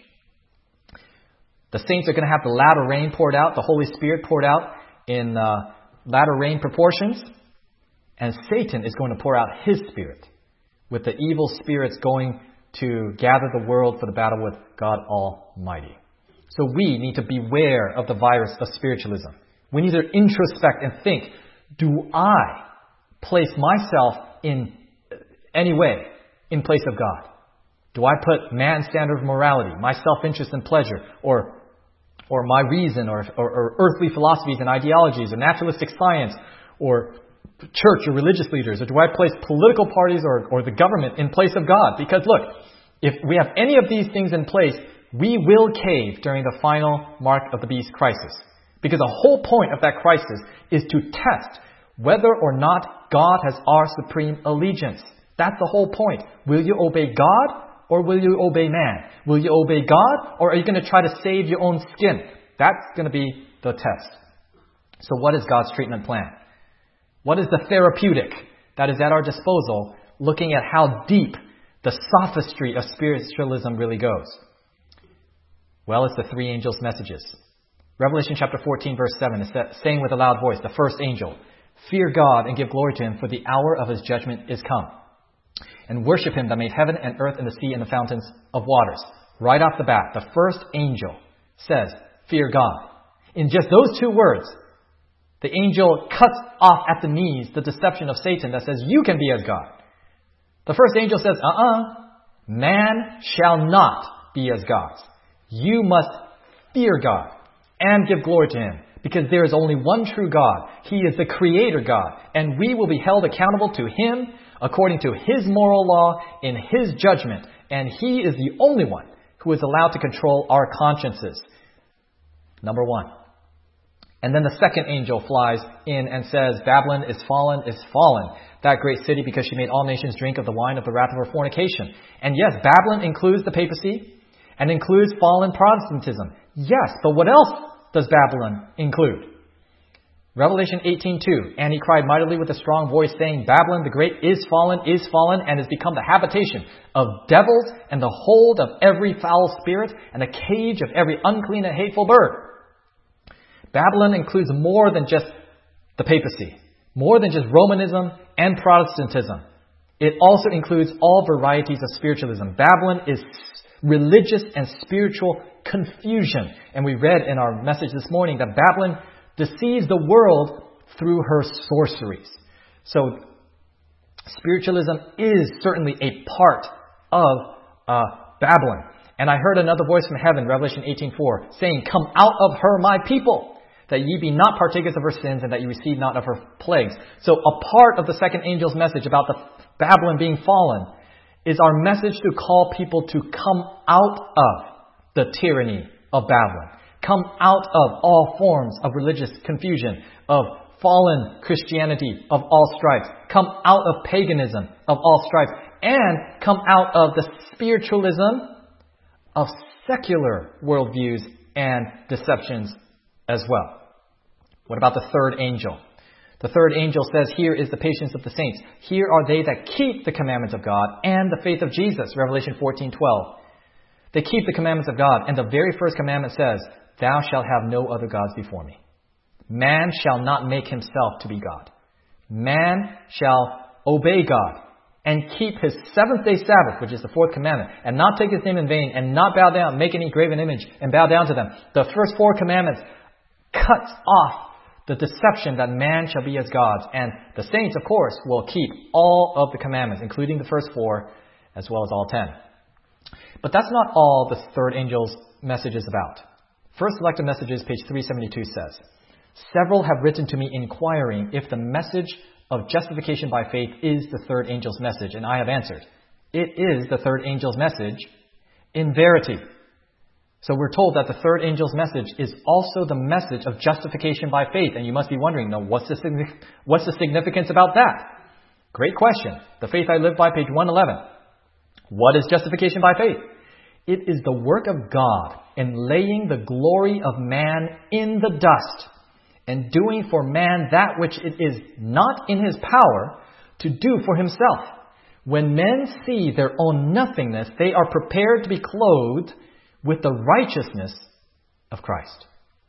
The saints are going to have the latter rain poured out, the Holy Spirit poured out in latter rain proportions. And Satan is going to pour out his spirit, with the evil spirits going to gather the world for the battle with God Almighty. So we need to beware of the virus of spiritualism. We need to introspect and think, do I place myself in any way in place of God? Do I put man's standard of morality, my self-interest and pleasure, or my reason, or earthly philosophies and ideologies, or naturalistic science, or church or religious leaders, or do I place political parties or the government in place of God? Because look, if we have any of these things in place, we will cave during the final mark of the beast crisis. Because the whole point of that crisis is to test whether or not God has our supreme allegiance. That's the whole point. Will you obey God or will you obey man? Will you obey God or are you going to try to save your own skin? That's going to be the test. So what is God's treatment plan? What is the therapeutic that is at our disposal, looking at how deep the sophistry of spiritualism really goes? Well, it's the three angels' messages. Revelation chapter 14, verse 7 is saying with a loud voice, the first angel, fear God and give glory to him, for the hour of his judgment is come. And worship him that made heaven and earth and the sea and the fountains of waters. Right off the bat, the first angel says, fear God. In just those two words, the angel cuts off at the knees the deception of Satan that says, you can be as God. The first angel says, man shall not be as gods. You must fear God and give glory to him, because there is only one true God. He is the creator God, and we will be held accountable to him according to his moral law in his judgment, and he is the only one who is allowed to control our consciences. Number one. And then the second angel flies in and says, Babylon is fallen, that great city, because she made all nations drink of the wine of the wrath of her fornication. And yes, Babylon includes the papacy. and includes fallen Protestantism. Yes, but what else does Babylon include? Revelation 18:2, and he cried mightily with a strong voice, saying, Babylon the great is fallen, and has become the habitation of devils, and the hold of every foul spirit, and the cage of every unclean and hateful bird. Babylon includes more than just the papacy, more than just Romanism and Protestantism. It also includes all varieties of spiritualism. Babylon is religious and spiritual confusion. And we read in our message this morning that Babylon deceives the world through her sorceries. So spiritualism is certainly a part of Babylon. And I heard another voice from heaven, Revelation 18:4, saying, Come out of her, my people, that ye be not partakers of her sins, and that ye receive not of her plagues. So a part of the second angel's message about the Babylon being fallen is our message to call people to come out of the tyranny of Babylon. Come out of all forms of religious confusion, of fallen Christianity of all stripes. Come out of paganism of all stripes. And come out of the spiritualism of secular worldviews and deceptions as well. What about the third angel? The third angel says, here is the patience of the saints. Here are they that keep the commandments of God and the faith of Jesus. Revelation 14:12. They keep the commandments of God. And the very first commandment says, Thou shalt have no other gods before me. Man shall not make himself to be God. Man shall obey God and keep his seventh-day Sabbath, which is the fourth commandment, and not take his name in vain, and not bow down, make any graven image, and bow down to them. The first four commandments cuts off the deception that man shall be as gods. And the saints, of course, will keep all of the commandments, including the first four, as well as all 10. But that's not all the third angel's message is about. First Selected Messages, page 372 says, Several have written to me inquiring if the message of justification by faith is the third angel's message. And I have answered, it is the third angel's message in verity. So we're told that the third angel's message is also the message of justification by faith. And you must be wondering, now, what's the significance about that? Great question. The Faith I Live By, page 111. What is justification by faith? It is the work of God in laying the glory of man in the dust and doing for man that which it is not in his power to do for himself. When men see their own nothingness, they are prepared to be clothed with the righteousness of Christ.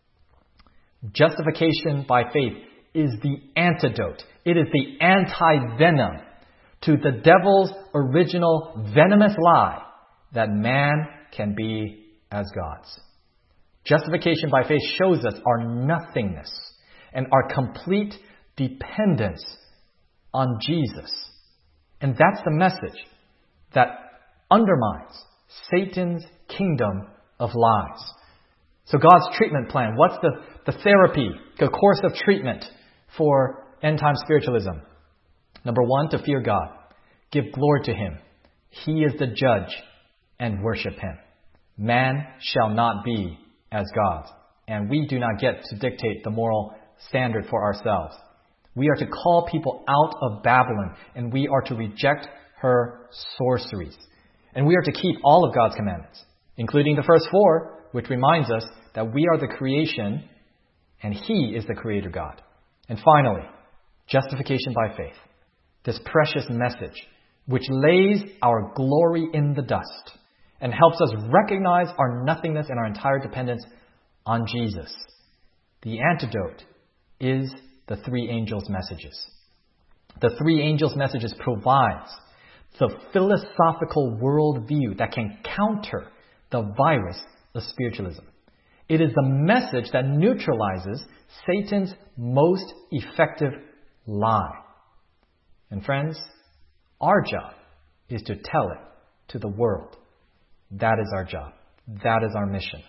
Justification by faith is the antidote. It is the anti-venom to the devil's original venomous lie that man can be as gods. Justification by faith shows us our nothingness and our complete dependence on Jesus. And that's the message that undermines Satan's kingdom of lies. So God's treatment plan, what's the therapy, the course of treatment for end-time spiritualism? Number one, to fear God. Give glory to Him. He is the judge, and worship Him. Man shall not be as gods, and we do not get to dictate the moral standard for ourselves. We are to call people out of Babylon, and we are to reject her sorceries. And we are to keep all of God's commandments, including the first four, which reminds us that we are the creation and He is the Creator God. And finally, justification by faith. This precious message, which lays our glory in the dust and helps us recognize our nothingness and our entire dependence on Jesus. The antidote is the three angels' messages. The three angels' messages provides the philosophical worldview that can counter the virus of spiritualism. It is the message that neutralizes Satan's most effective lie. And friends, our job is to tell it to the world. That is our job. That is our mission.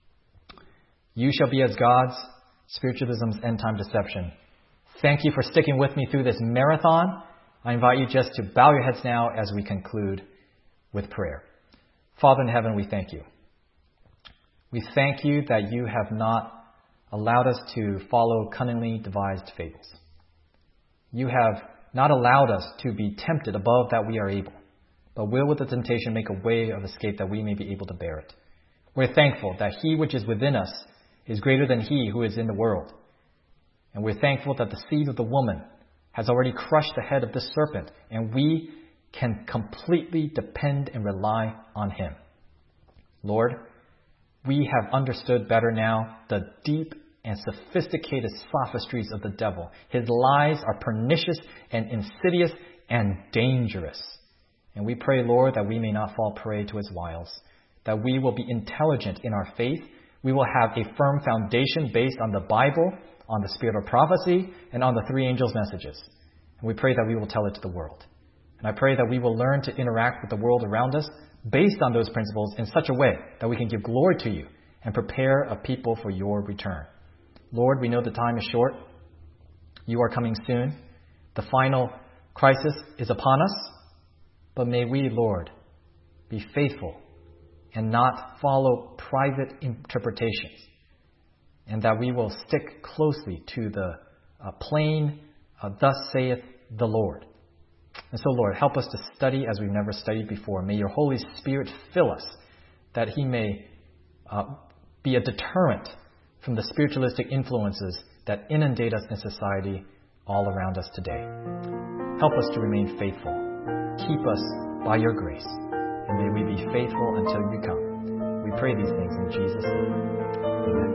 You shall be as gods, spiritualism's end-time deception. Thank you for sticking with me through this marathon. I invite you just to bow your heads now as we conclude with prayer. Father in heaven, we thank you. We thank you that you have not allowed us to follow cunningly devised fables. You have not allowed us to be tempted above that we are able, but will with the temptation make a way of escape that we may be able to bear it. We're thankful that He which is within us is greater than he who is in the world. And we're thankful that the seed of the woman has already crushed the head of the serpent, and we can completely depend and rely on Him. Lord, we have understood better now the deep and sophisticated sophistries of the devil. His lies are pernicious and insidious and dangerous. And we pray, Lord, that we may not fall prey to his wiles, that we will be intelligent in our faith. We will have a firm foundation based on the Bible, on the spirit of prophecy, and on the three angels' messages. And we pray that we will tell it to the world. And I pray that we will learn to interact with the world around us based on those principles in such a way that we can give glory to you and prepare a people for your return. Lord, we know the time is short. You are coming soon. The final crisis is upon us. But may we, Lord, be faithful and not follow private interpretations, and that we will stick closely to the plain, thus saith the Lord. And so, Lord, help us to study as we've never studied before. May your Holy Spirit fill us, that He may be a deterrent from the spiritualistic influences that inundate us in society all around us today. Help us to remain faithful. Keep us by your grace, and may we be faithful until you come. We pray these things in Jesus' name. Amen.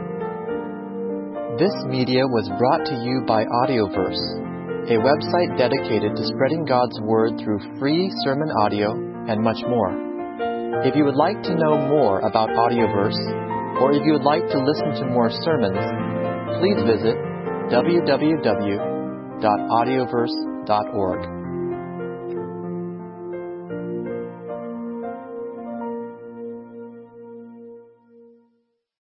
This media was brought to you by Audioverse, a website dedicated to spreading God's Word through free sermon audio and much more. If you would like to know more about Audioverse, or if you would like to listen to more sermons, please visit www.audioverse.org.